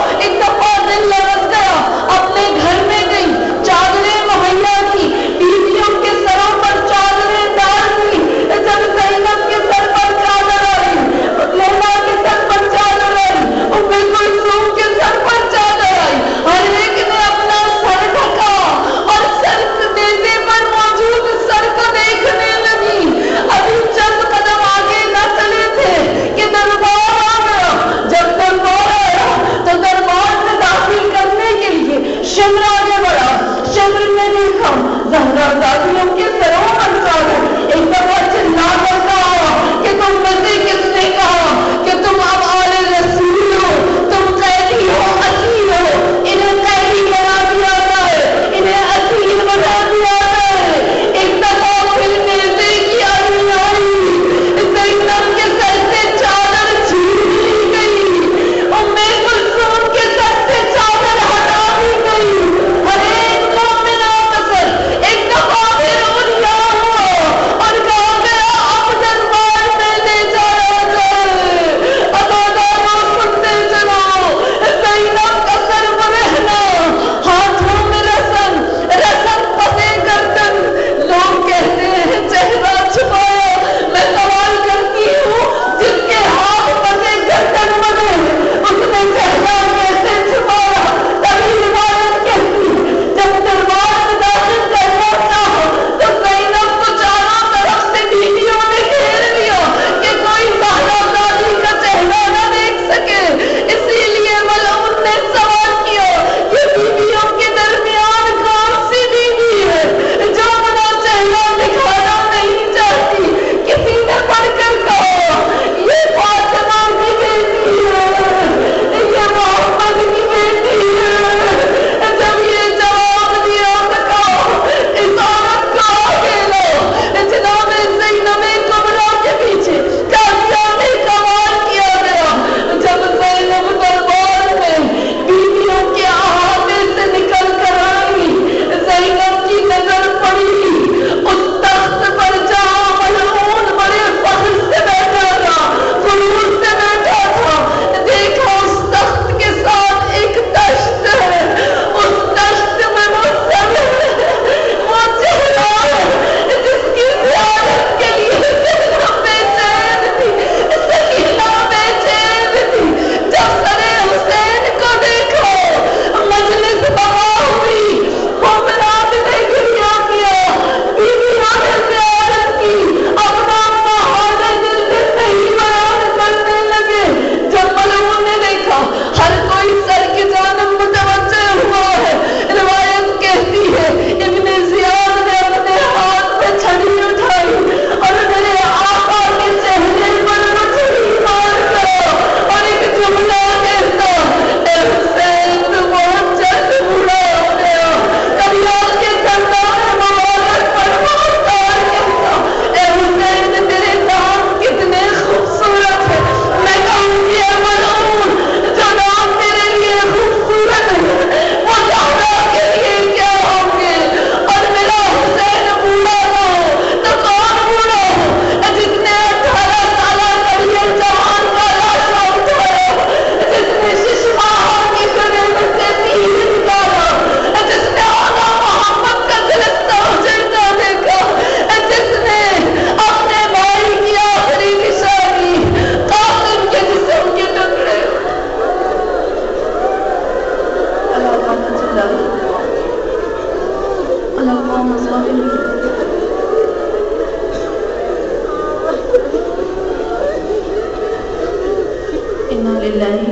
وبارك على القوم الظالمين. إنا لله